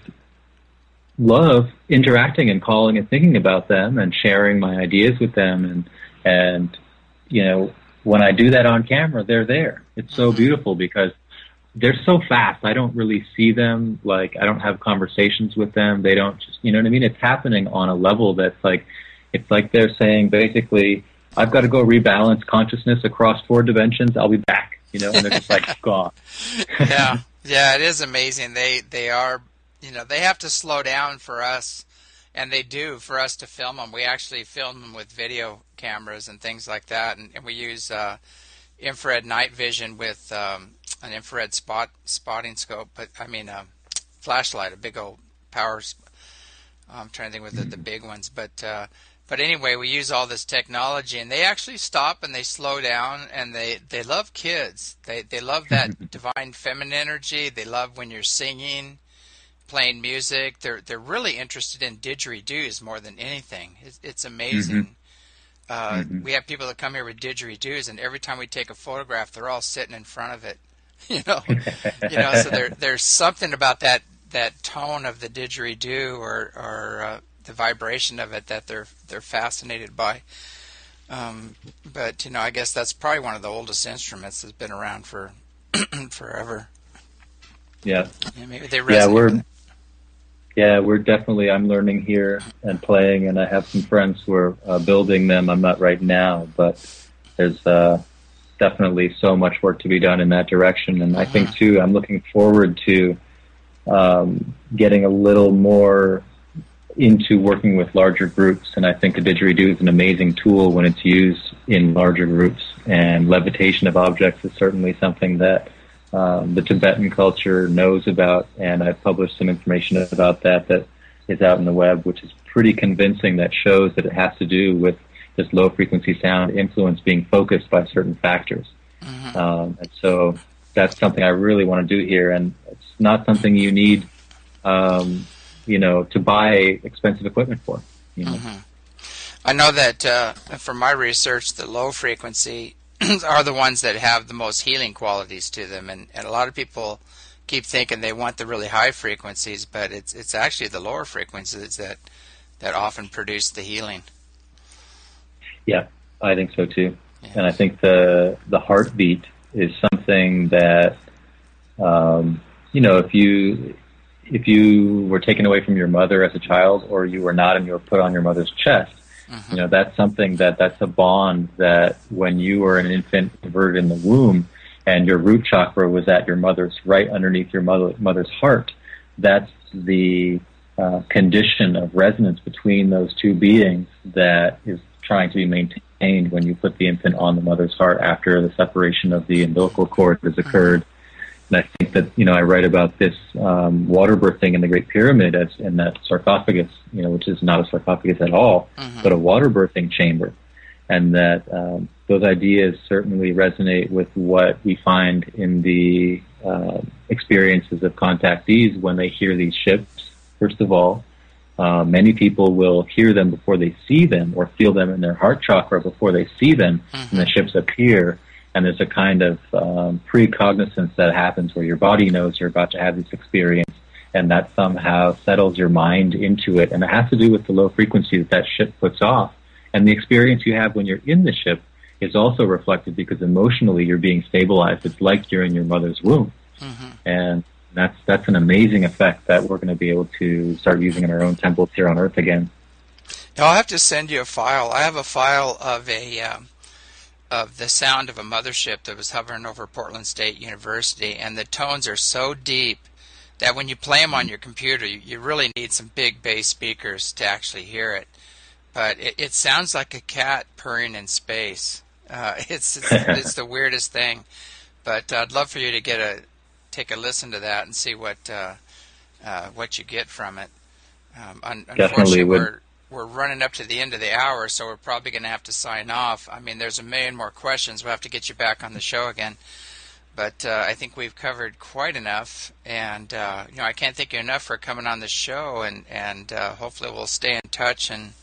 love interacting and calling and thinking about them and sharing my ideas with them. And when I do that on camera, they're there. It's so beautiful because they're so fast. I don't really see them. Like, I don't have conversations with them. They don't just, you know what I mean? It's happening on a level that's like, it's like they're saying basically, I've got to go rebalance consciousness across 4 dimensions. I'll be back, and they're just like gone. Yeah, it is amazing. They are, they have to slow down for us, and they do, for us to film them. We actually film them with video cameras and things like that, and we use infrared night vision with an infrared spotting scope, but a flashlight, a big old power. I'm trying to think with the big ones, but anyway, we use all this technology, and they actually stop and they slow down, and they love kids. They love that divine feminine energy. They love when you're singing, playing music. They're really interested in didgeridoos more than anything. It's amazing. We have people that come here with didgeridoos, and every time we take a photograph, they're all sitting in front of it. So there's something about that tone of the didgeridoo or the vibration of it that they're fascinated by. But I guess that's probably one of the oldest instruments that's been around for forever. Yeah. Maybe they resonate. We're definitely. I'm learning here and playing, and I have some friends who are building them. I'm not right now, but there's definitely so much work to be done in that direction. And I think too, I'm looking forward to getting a little more into working with larger groups. And I think a didgeridoo is an amazing tool when it's used in larger groups. And levitation of objects is certainly something that the Tibetan culture knows about, and I've published some information about that is out on the web, which is pretty convincing, that shows that it has to do with this low-frequency sound influence being focused by certain factors. And so that's something I really want to do here, and it's not something you need, to buy expensive equipment for. I know that from my research, the low-frequency are the ones that have the most healing qualities to them, and a lot of people keep thinking they want the really high frequencies, but it's actually the lower frequencies that often produce the healing. Yeah, I think so too. Yeah. And I think the heartbeat is something that if you were taken away from your mother as a child, or you were not and you were put on your mother's chest, that's something that's a bond that when you were an infant converted in the womb and your root chakra was at your mother's, right underneath your mother's heart, that's the condition of resonance between those two beings that is trying to be maintained when you put the infant on the mother's heart after the separation of the umbilical cord has occurred. And I think that, I write about this water birthing in the Great Pyramid as in that sarcophagus, which is not a sarcophagus at all, but a water birthing chamber. And that those ideas certainly resonate with what we find in the experiences of contactees when they hear these ships. First of all, many people will hear them before they see them, or feel them in their heart chakra before they see them, and the ships appear. And there's a kind of precognizance that happens where your body knows you're about to have this experience, and that somehow settles your mind into it. And it has to do with the low frequency that ship puts off. And the experience you have when you're in the ship is also reflected because emotionally you're being stabilized. It's like you're in your mother's womb. And that's an amazing effect that we're going to be able to start using in our own temples here on Earth again. Now, I'll have to send you a file. I have a file of of the sound of a mothership that was hovering over Portland State University, and the tones are so deep that when you play them on your computer, you really need some big bass speakers to actually hear it. But it sounds like a cat purring in space. It's the weirdest thing. But I'd love for you to take a listen to that and see what you get from it. Unfortunately, we're running up to the end of the hour, so we're probably going to have to sign off. I mean, there's a million more questions. We'll have to get you back on the show again. But I think we've covered quite enough, and I can't thank you enough for coming on the show, and hopefully we'll stay in touch and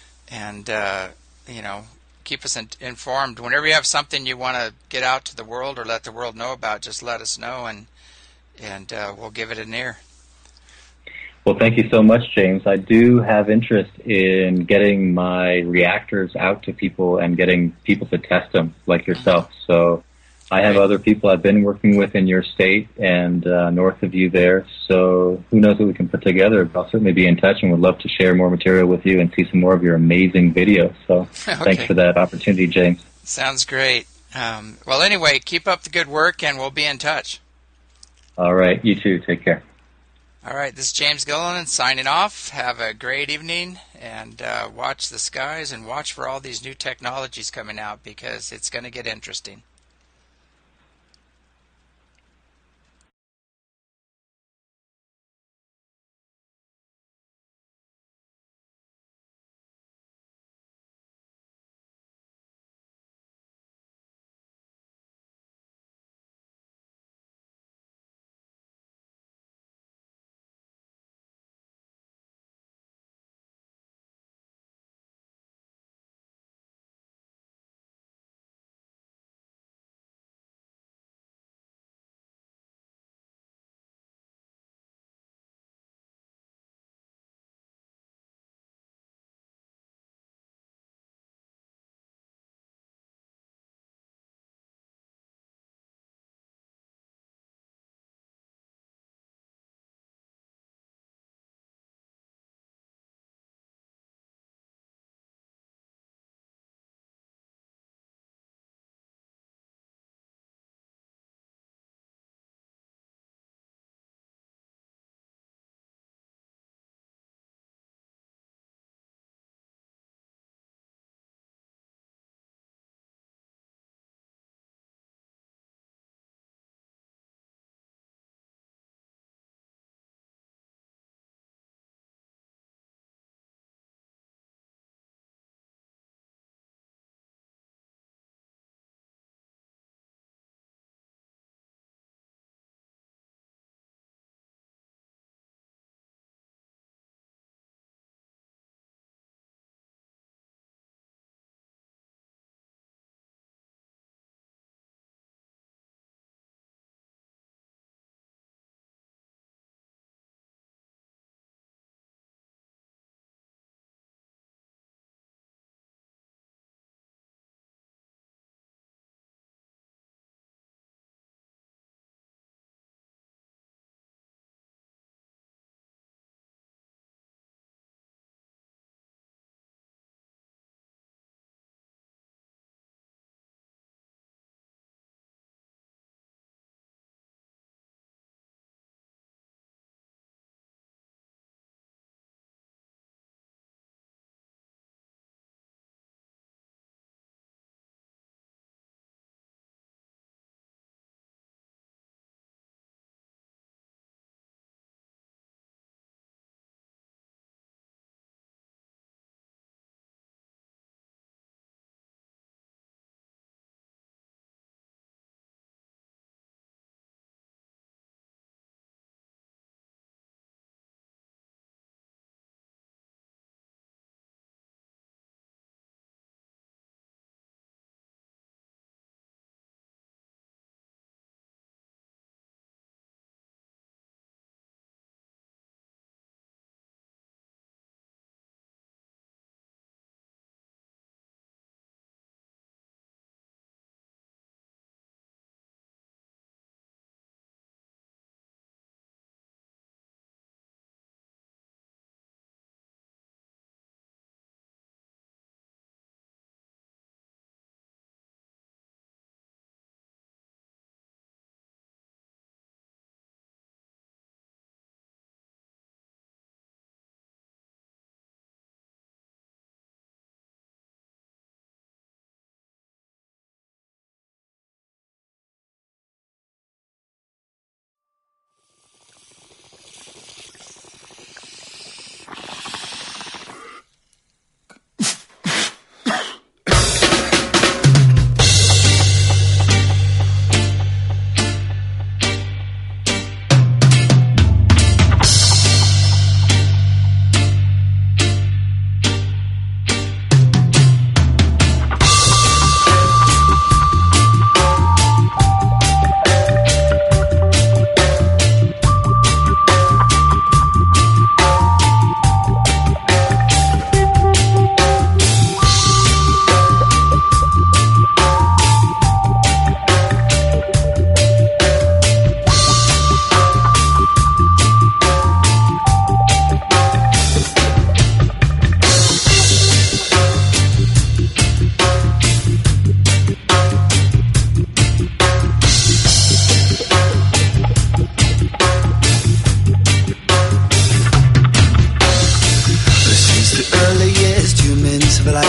keep us informed. Whenever you have something you want to get out to the world or let the world know about, just let us know, and we'll give it an ear. Well, thank you so much, James. I do have interest in getting my reactors out to people and getting people to test them, like yourself. So I have other people I've been working with in your state and north of you there. So who knows what we can put together. I'll certainly be in touch and would love to share more material with you and see some more of your amazing videos. So Thanks for that opportunity, James. Sounds great. Well, anyway, keep up the good work, and we'll be in touch. All right. You too. Take care. All right, this is James Gilliland signing off. Have a great evening, and watch the skies and watch for all these new technologies coming out, because it's going to get interesting.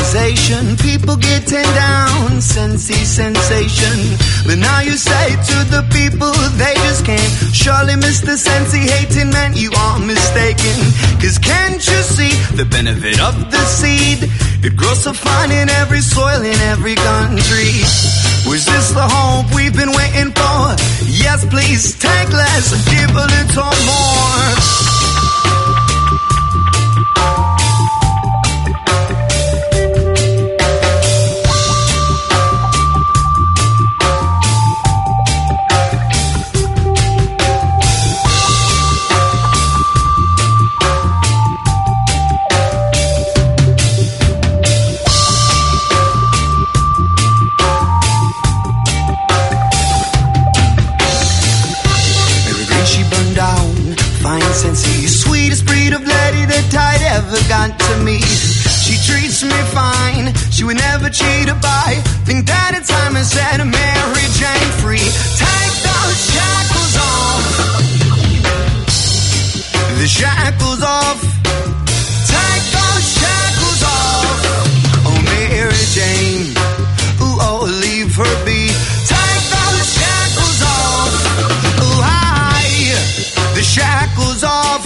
sensation. People getting down, sensation. But now you say to the people they just can't. Surely Mr. Sensei hating man, you are mistaken. Cause can't you see the benefit of the seed? It grows so fine in every soil, in every country. Was this the hope we've been waiting for? Yes, please take less and give a little more. Got to meet. She treats me fine. She would never cheat or buy. Think that it's time I set Mary Jane free. Take those shackles off. The shackles off. Take those shackles off. Oh, Mary Jane. Ooh, oh, leave her be. Take those shackles off. Ooh, hi. The shackles off.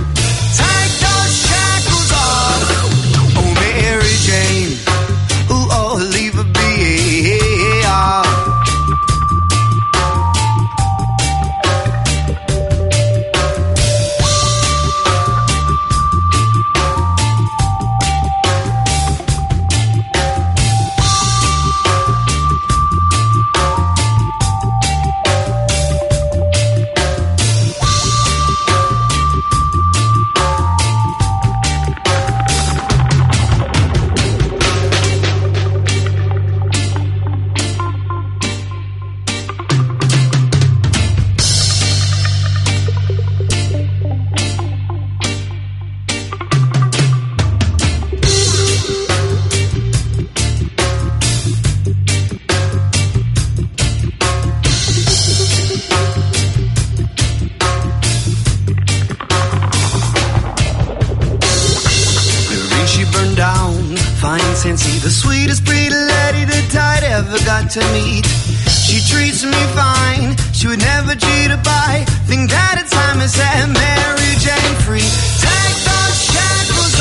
The sweetest pretty lady that I'd ever got to meet. She treats me fine. She would never cheat or buy. Think that it's time to set Mary Jane free. Take those shackles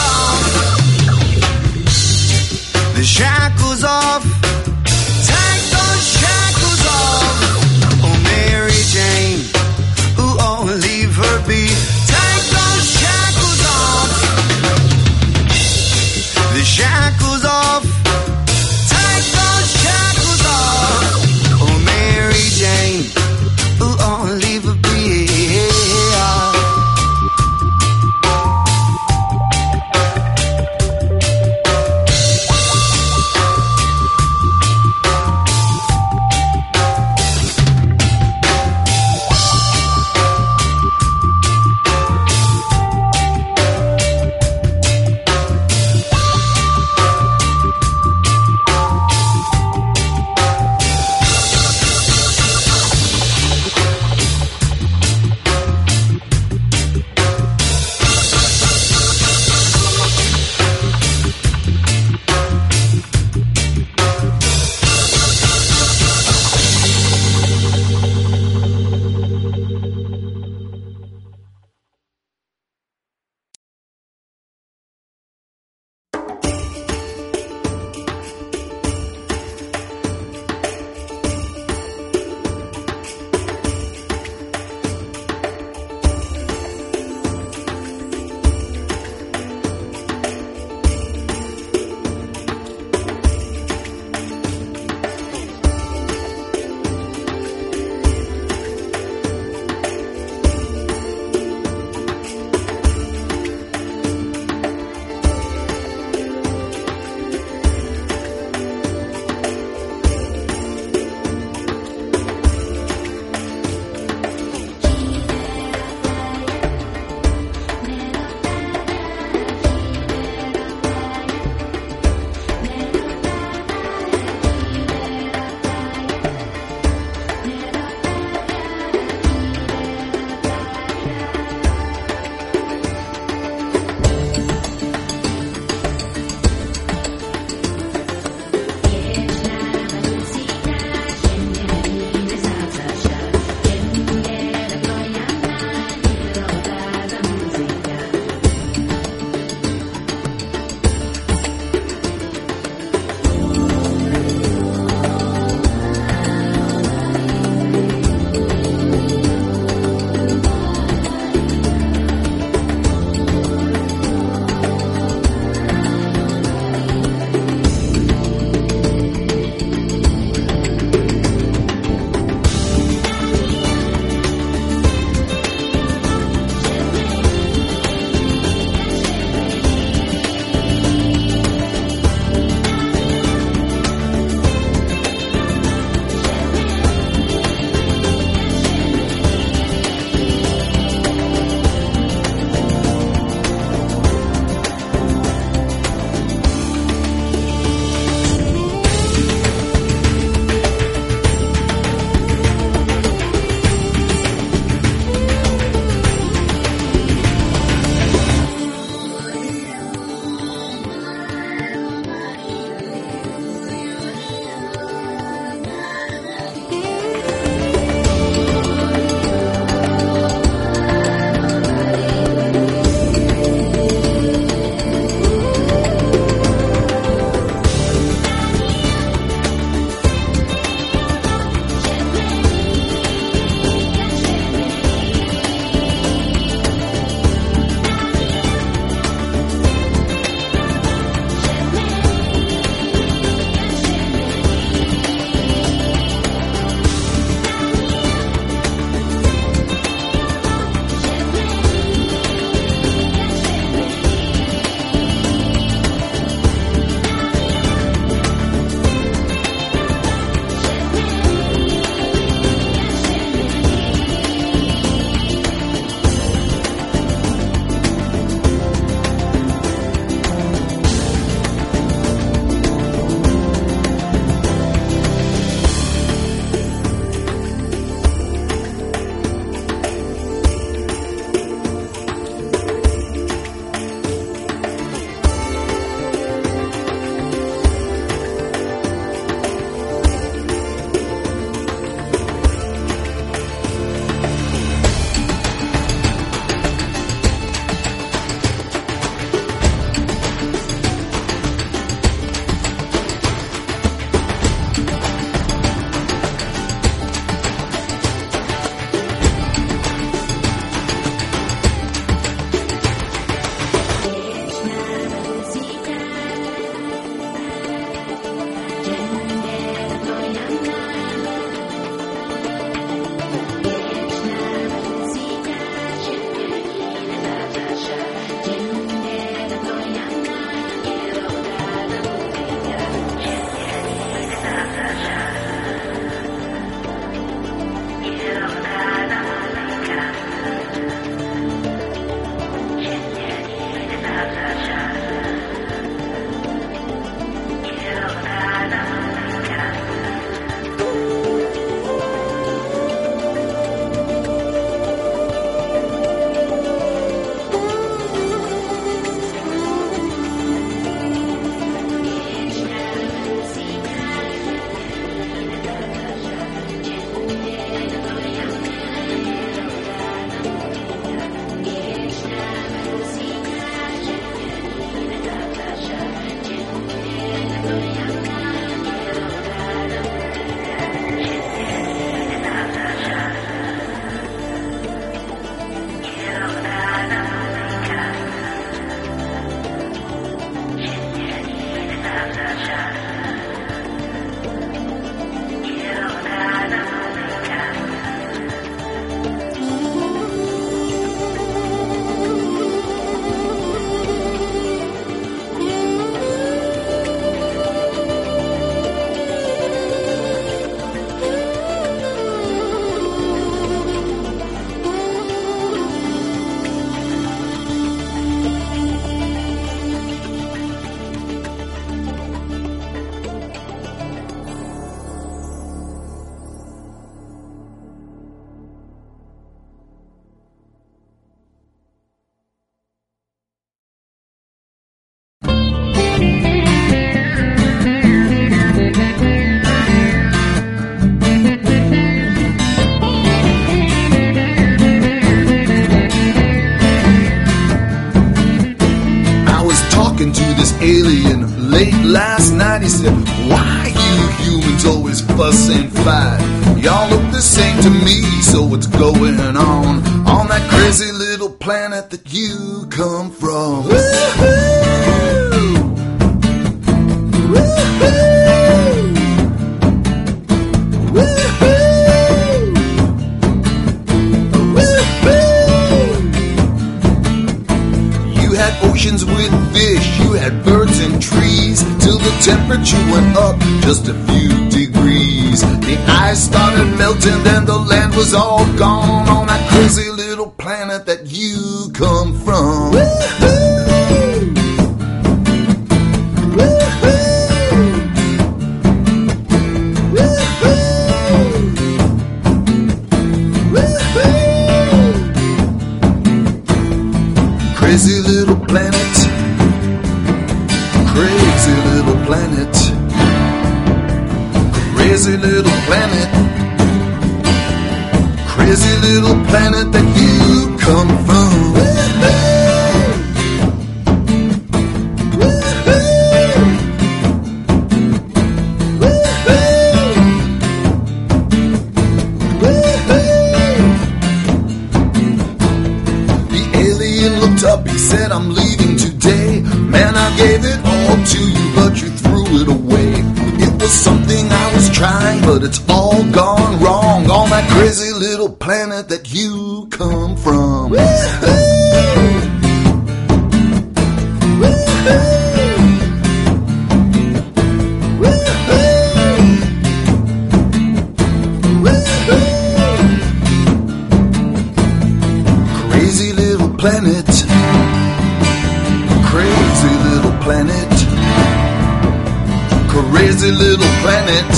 off. The shackles off. Take those shackles off. Oh, Mary Jane. Ooh, oh, leave her be. Take those shackles off. The shackles off. said, why you humans always fuss and fight? Y'all look the same to me, so what's going on that crazy little planet that you come from? Woo-hoo! Woo-hoo! Woo-hoo! Woo-hoo! You had oceans with fish, you had birds and trees, till the temperature went up just a few degrees. The ice started melting, then the land was all gone on that crazy little planet that you come from. Woo-hoo! Woo-hoo! Woo-hoo! Woo-hoo! Crazy little planet. Crazy little planet. Crazy little planet. Crazy little planet that you come from. The alien looked up, he said, I'm leaving today. Man, I gave it all to you, but you threw it away. It was something I was trying, but it's all gone wrong on that crazy little planet that you come from. Crazy little planet. Crazy little planet. Crazy little planet.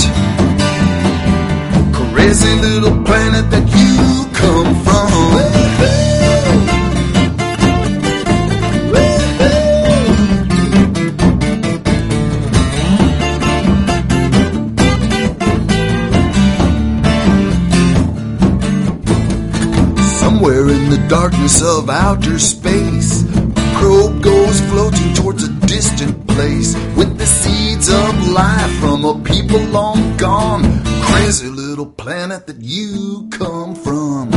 Crazy little planet that you come from. Somewhere in the darkness of outer space, a probe goes floating towards a distant place with the seeds of life from a people long gone. Crazy little planet that you come from.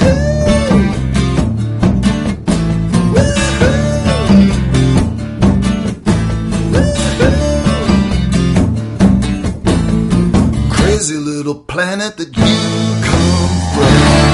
Crazy little planet that you come from.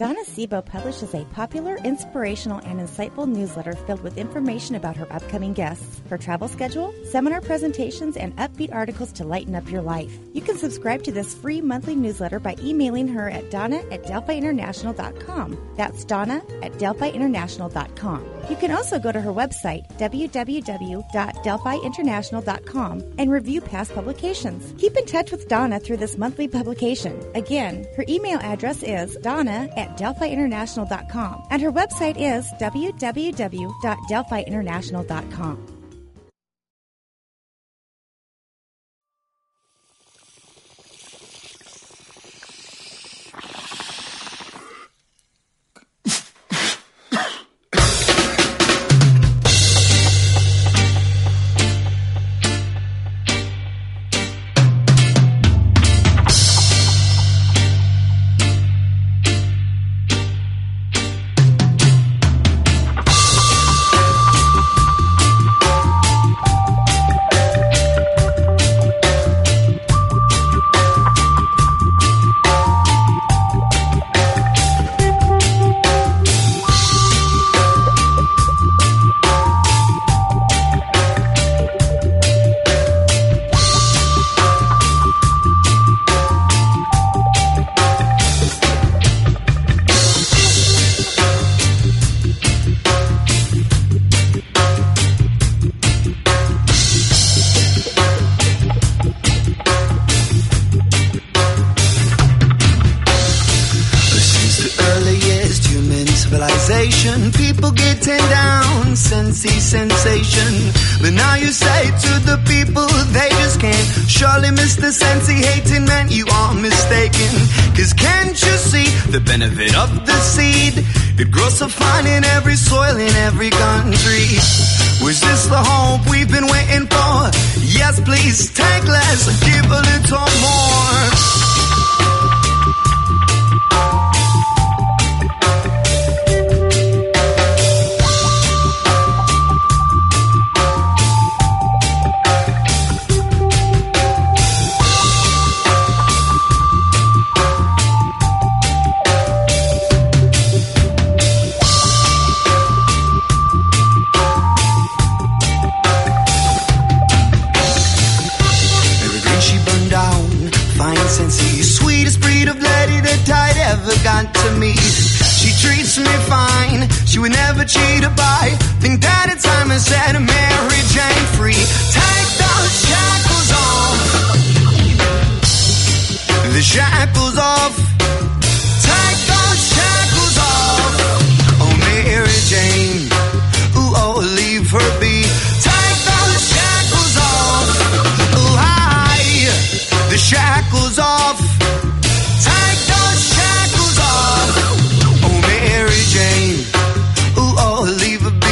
Donna Sebo publishes a popular, inspirational, and insightful newsletter filled with information about her upcoming guests, her travel schedule, seminar presentations, and upbeat articles to lighten up your life. You can subscribe to this free monthly newsletter by emailing her at donna@delphiinternational.com. That's donna@delphiinternational.com. You can also go to her website, www.delphiinternational.com, and review past publications. Keep in touch with Donna through this monthly publication. Again, her email address is donna@delphiinternational.com, and her website is www.delphiinternational.com. People getting down, sensation. But now you say to the people they just can't. Surely, Mr. Sensei hating man, you are mistaken. Cause can't you see the benefit of the seed? It grows so fine in every soil, in every country. Was this the hope we've been waiting for? Yes, please take less, give a little more. Got to meet. She treats me fine. She would never cheat or buy. Think that it's time I set Mary Jane free. Take those shackles off. The shackles off. Take those shackles off. Oh, Mary Jane. Ooh, oh, leave her be. Take those shackles off. Ooh, hi. The shackles off. Take those shackles off. Oh, Mary Jane. Ooh, oh, leave her be.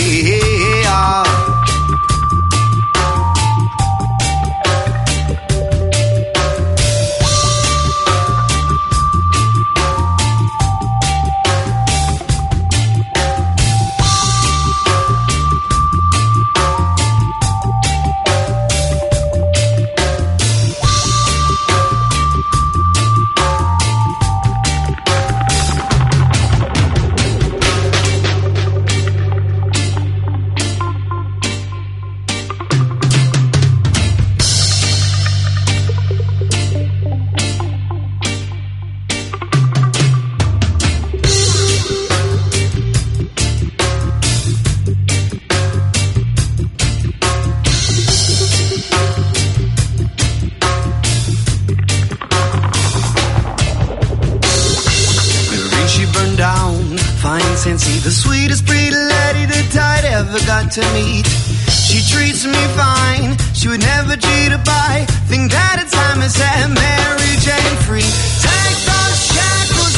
The sweetest pretty lady that I'd ever got to meet. She treats me fine. She would never cheat or buy. Think that it's time I set Mary Jane free. Take those shackles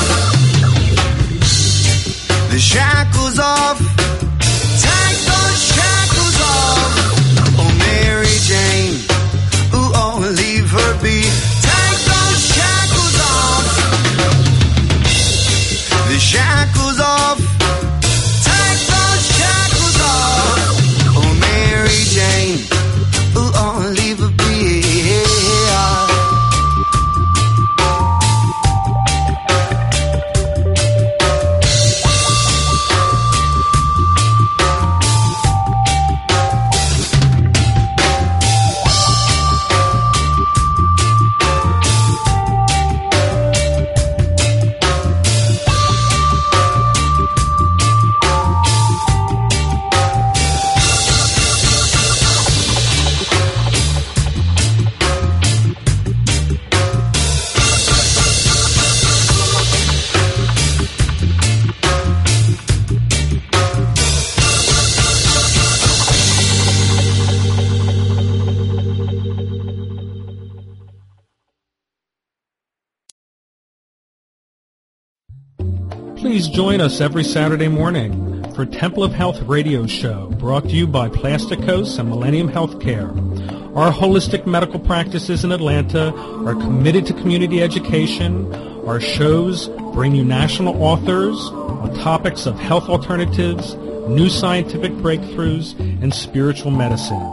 off. The shackles off. Take those shackles off. Oh, Mary Jane. Ooh, oh, leave her be. Take those shackles off. The shackles off. Take those shackles off. Oh, Mary Jane. Ooh, oh, leave her be. Please join us every Saturday morning for Temple of Health radio show, brought to you by Plastic Coast and Millennium Healthcare. Our holistic medical practices in Atlanta are committed to community education. Our shows bring you national authors on topics of health alternatives, new scientific breakthroughs, and spiritual medicine.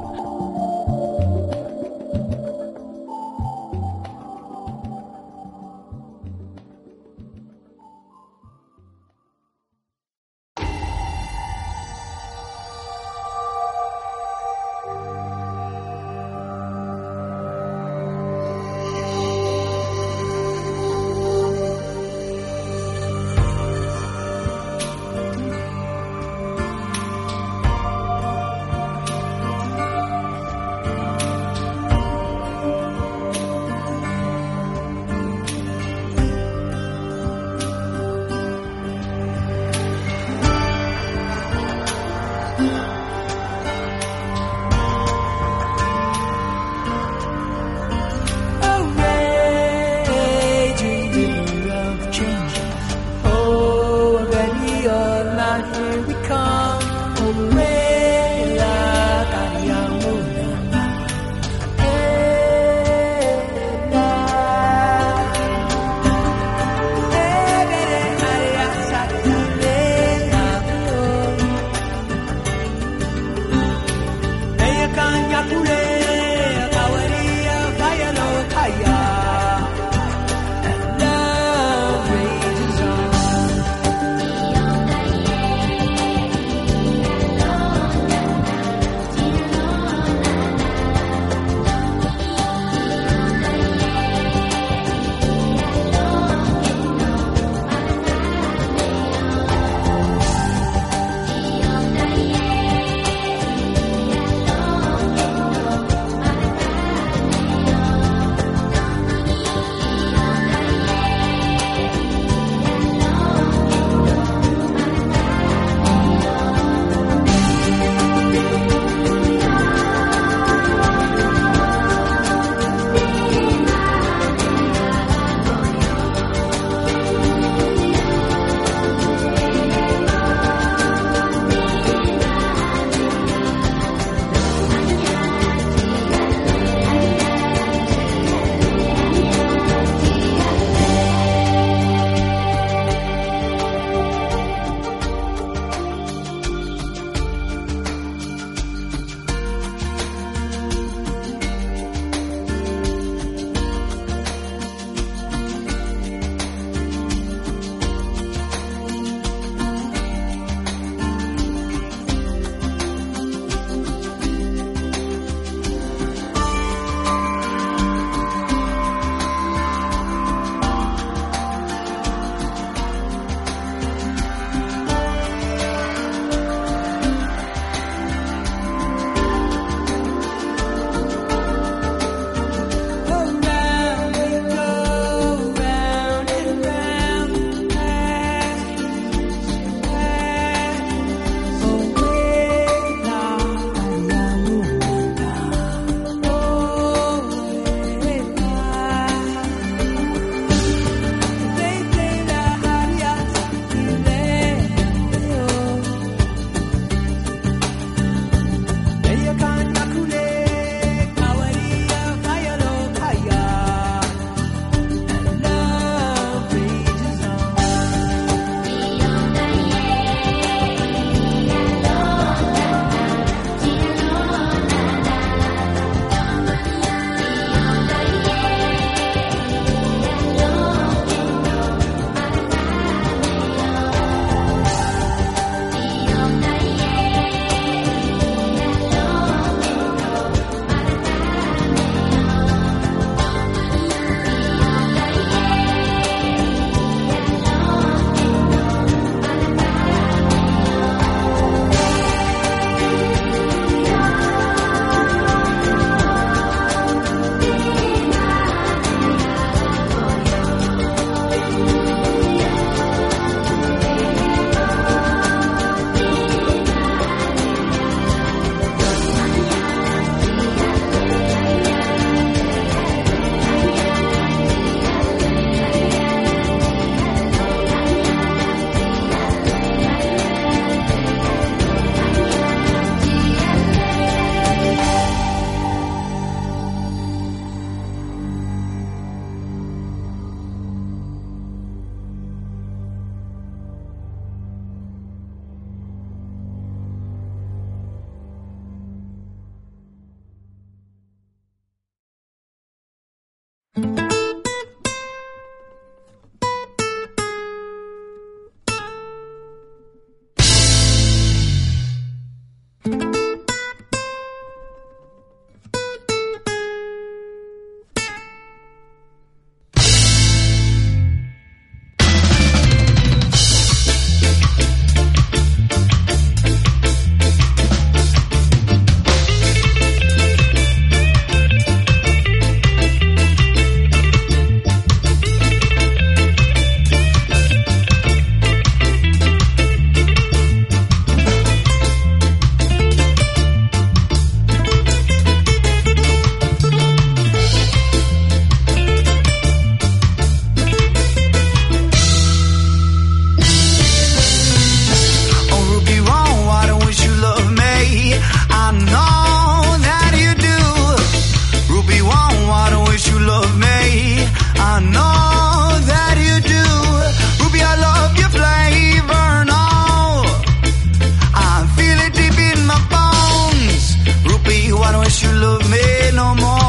I don't wish you love me no more.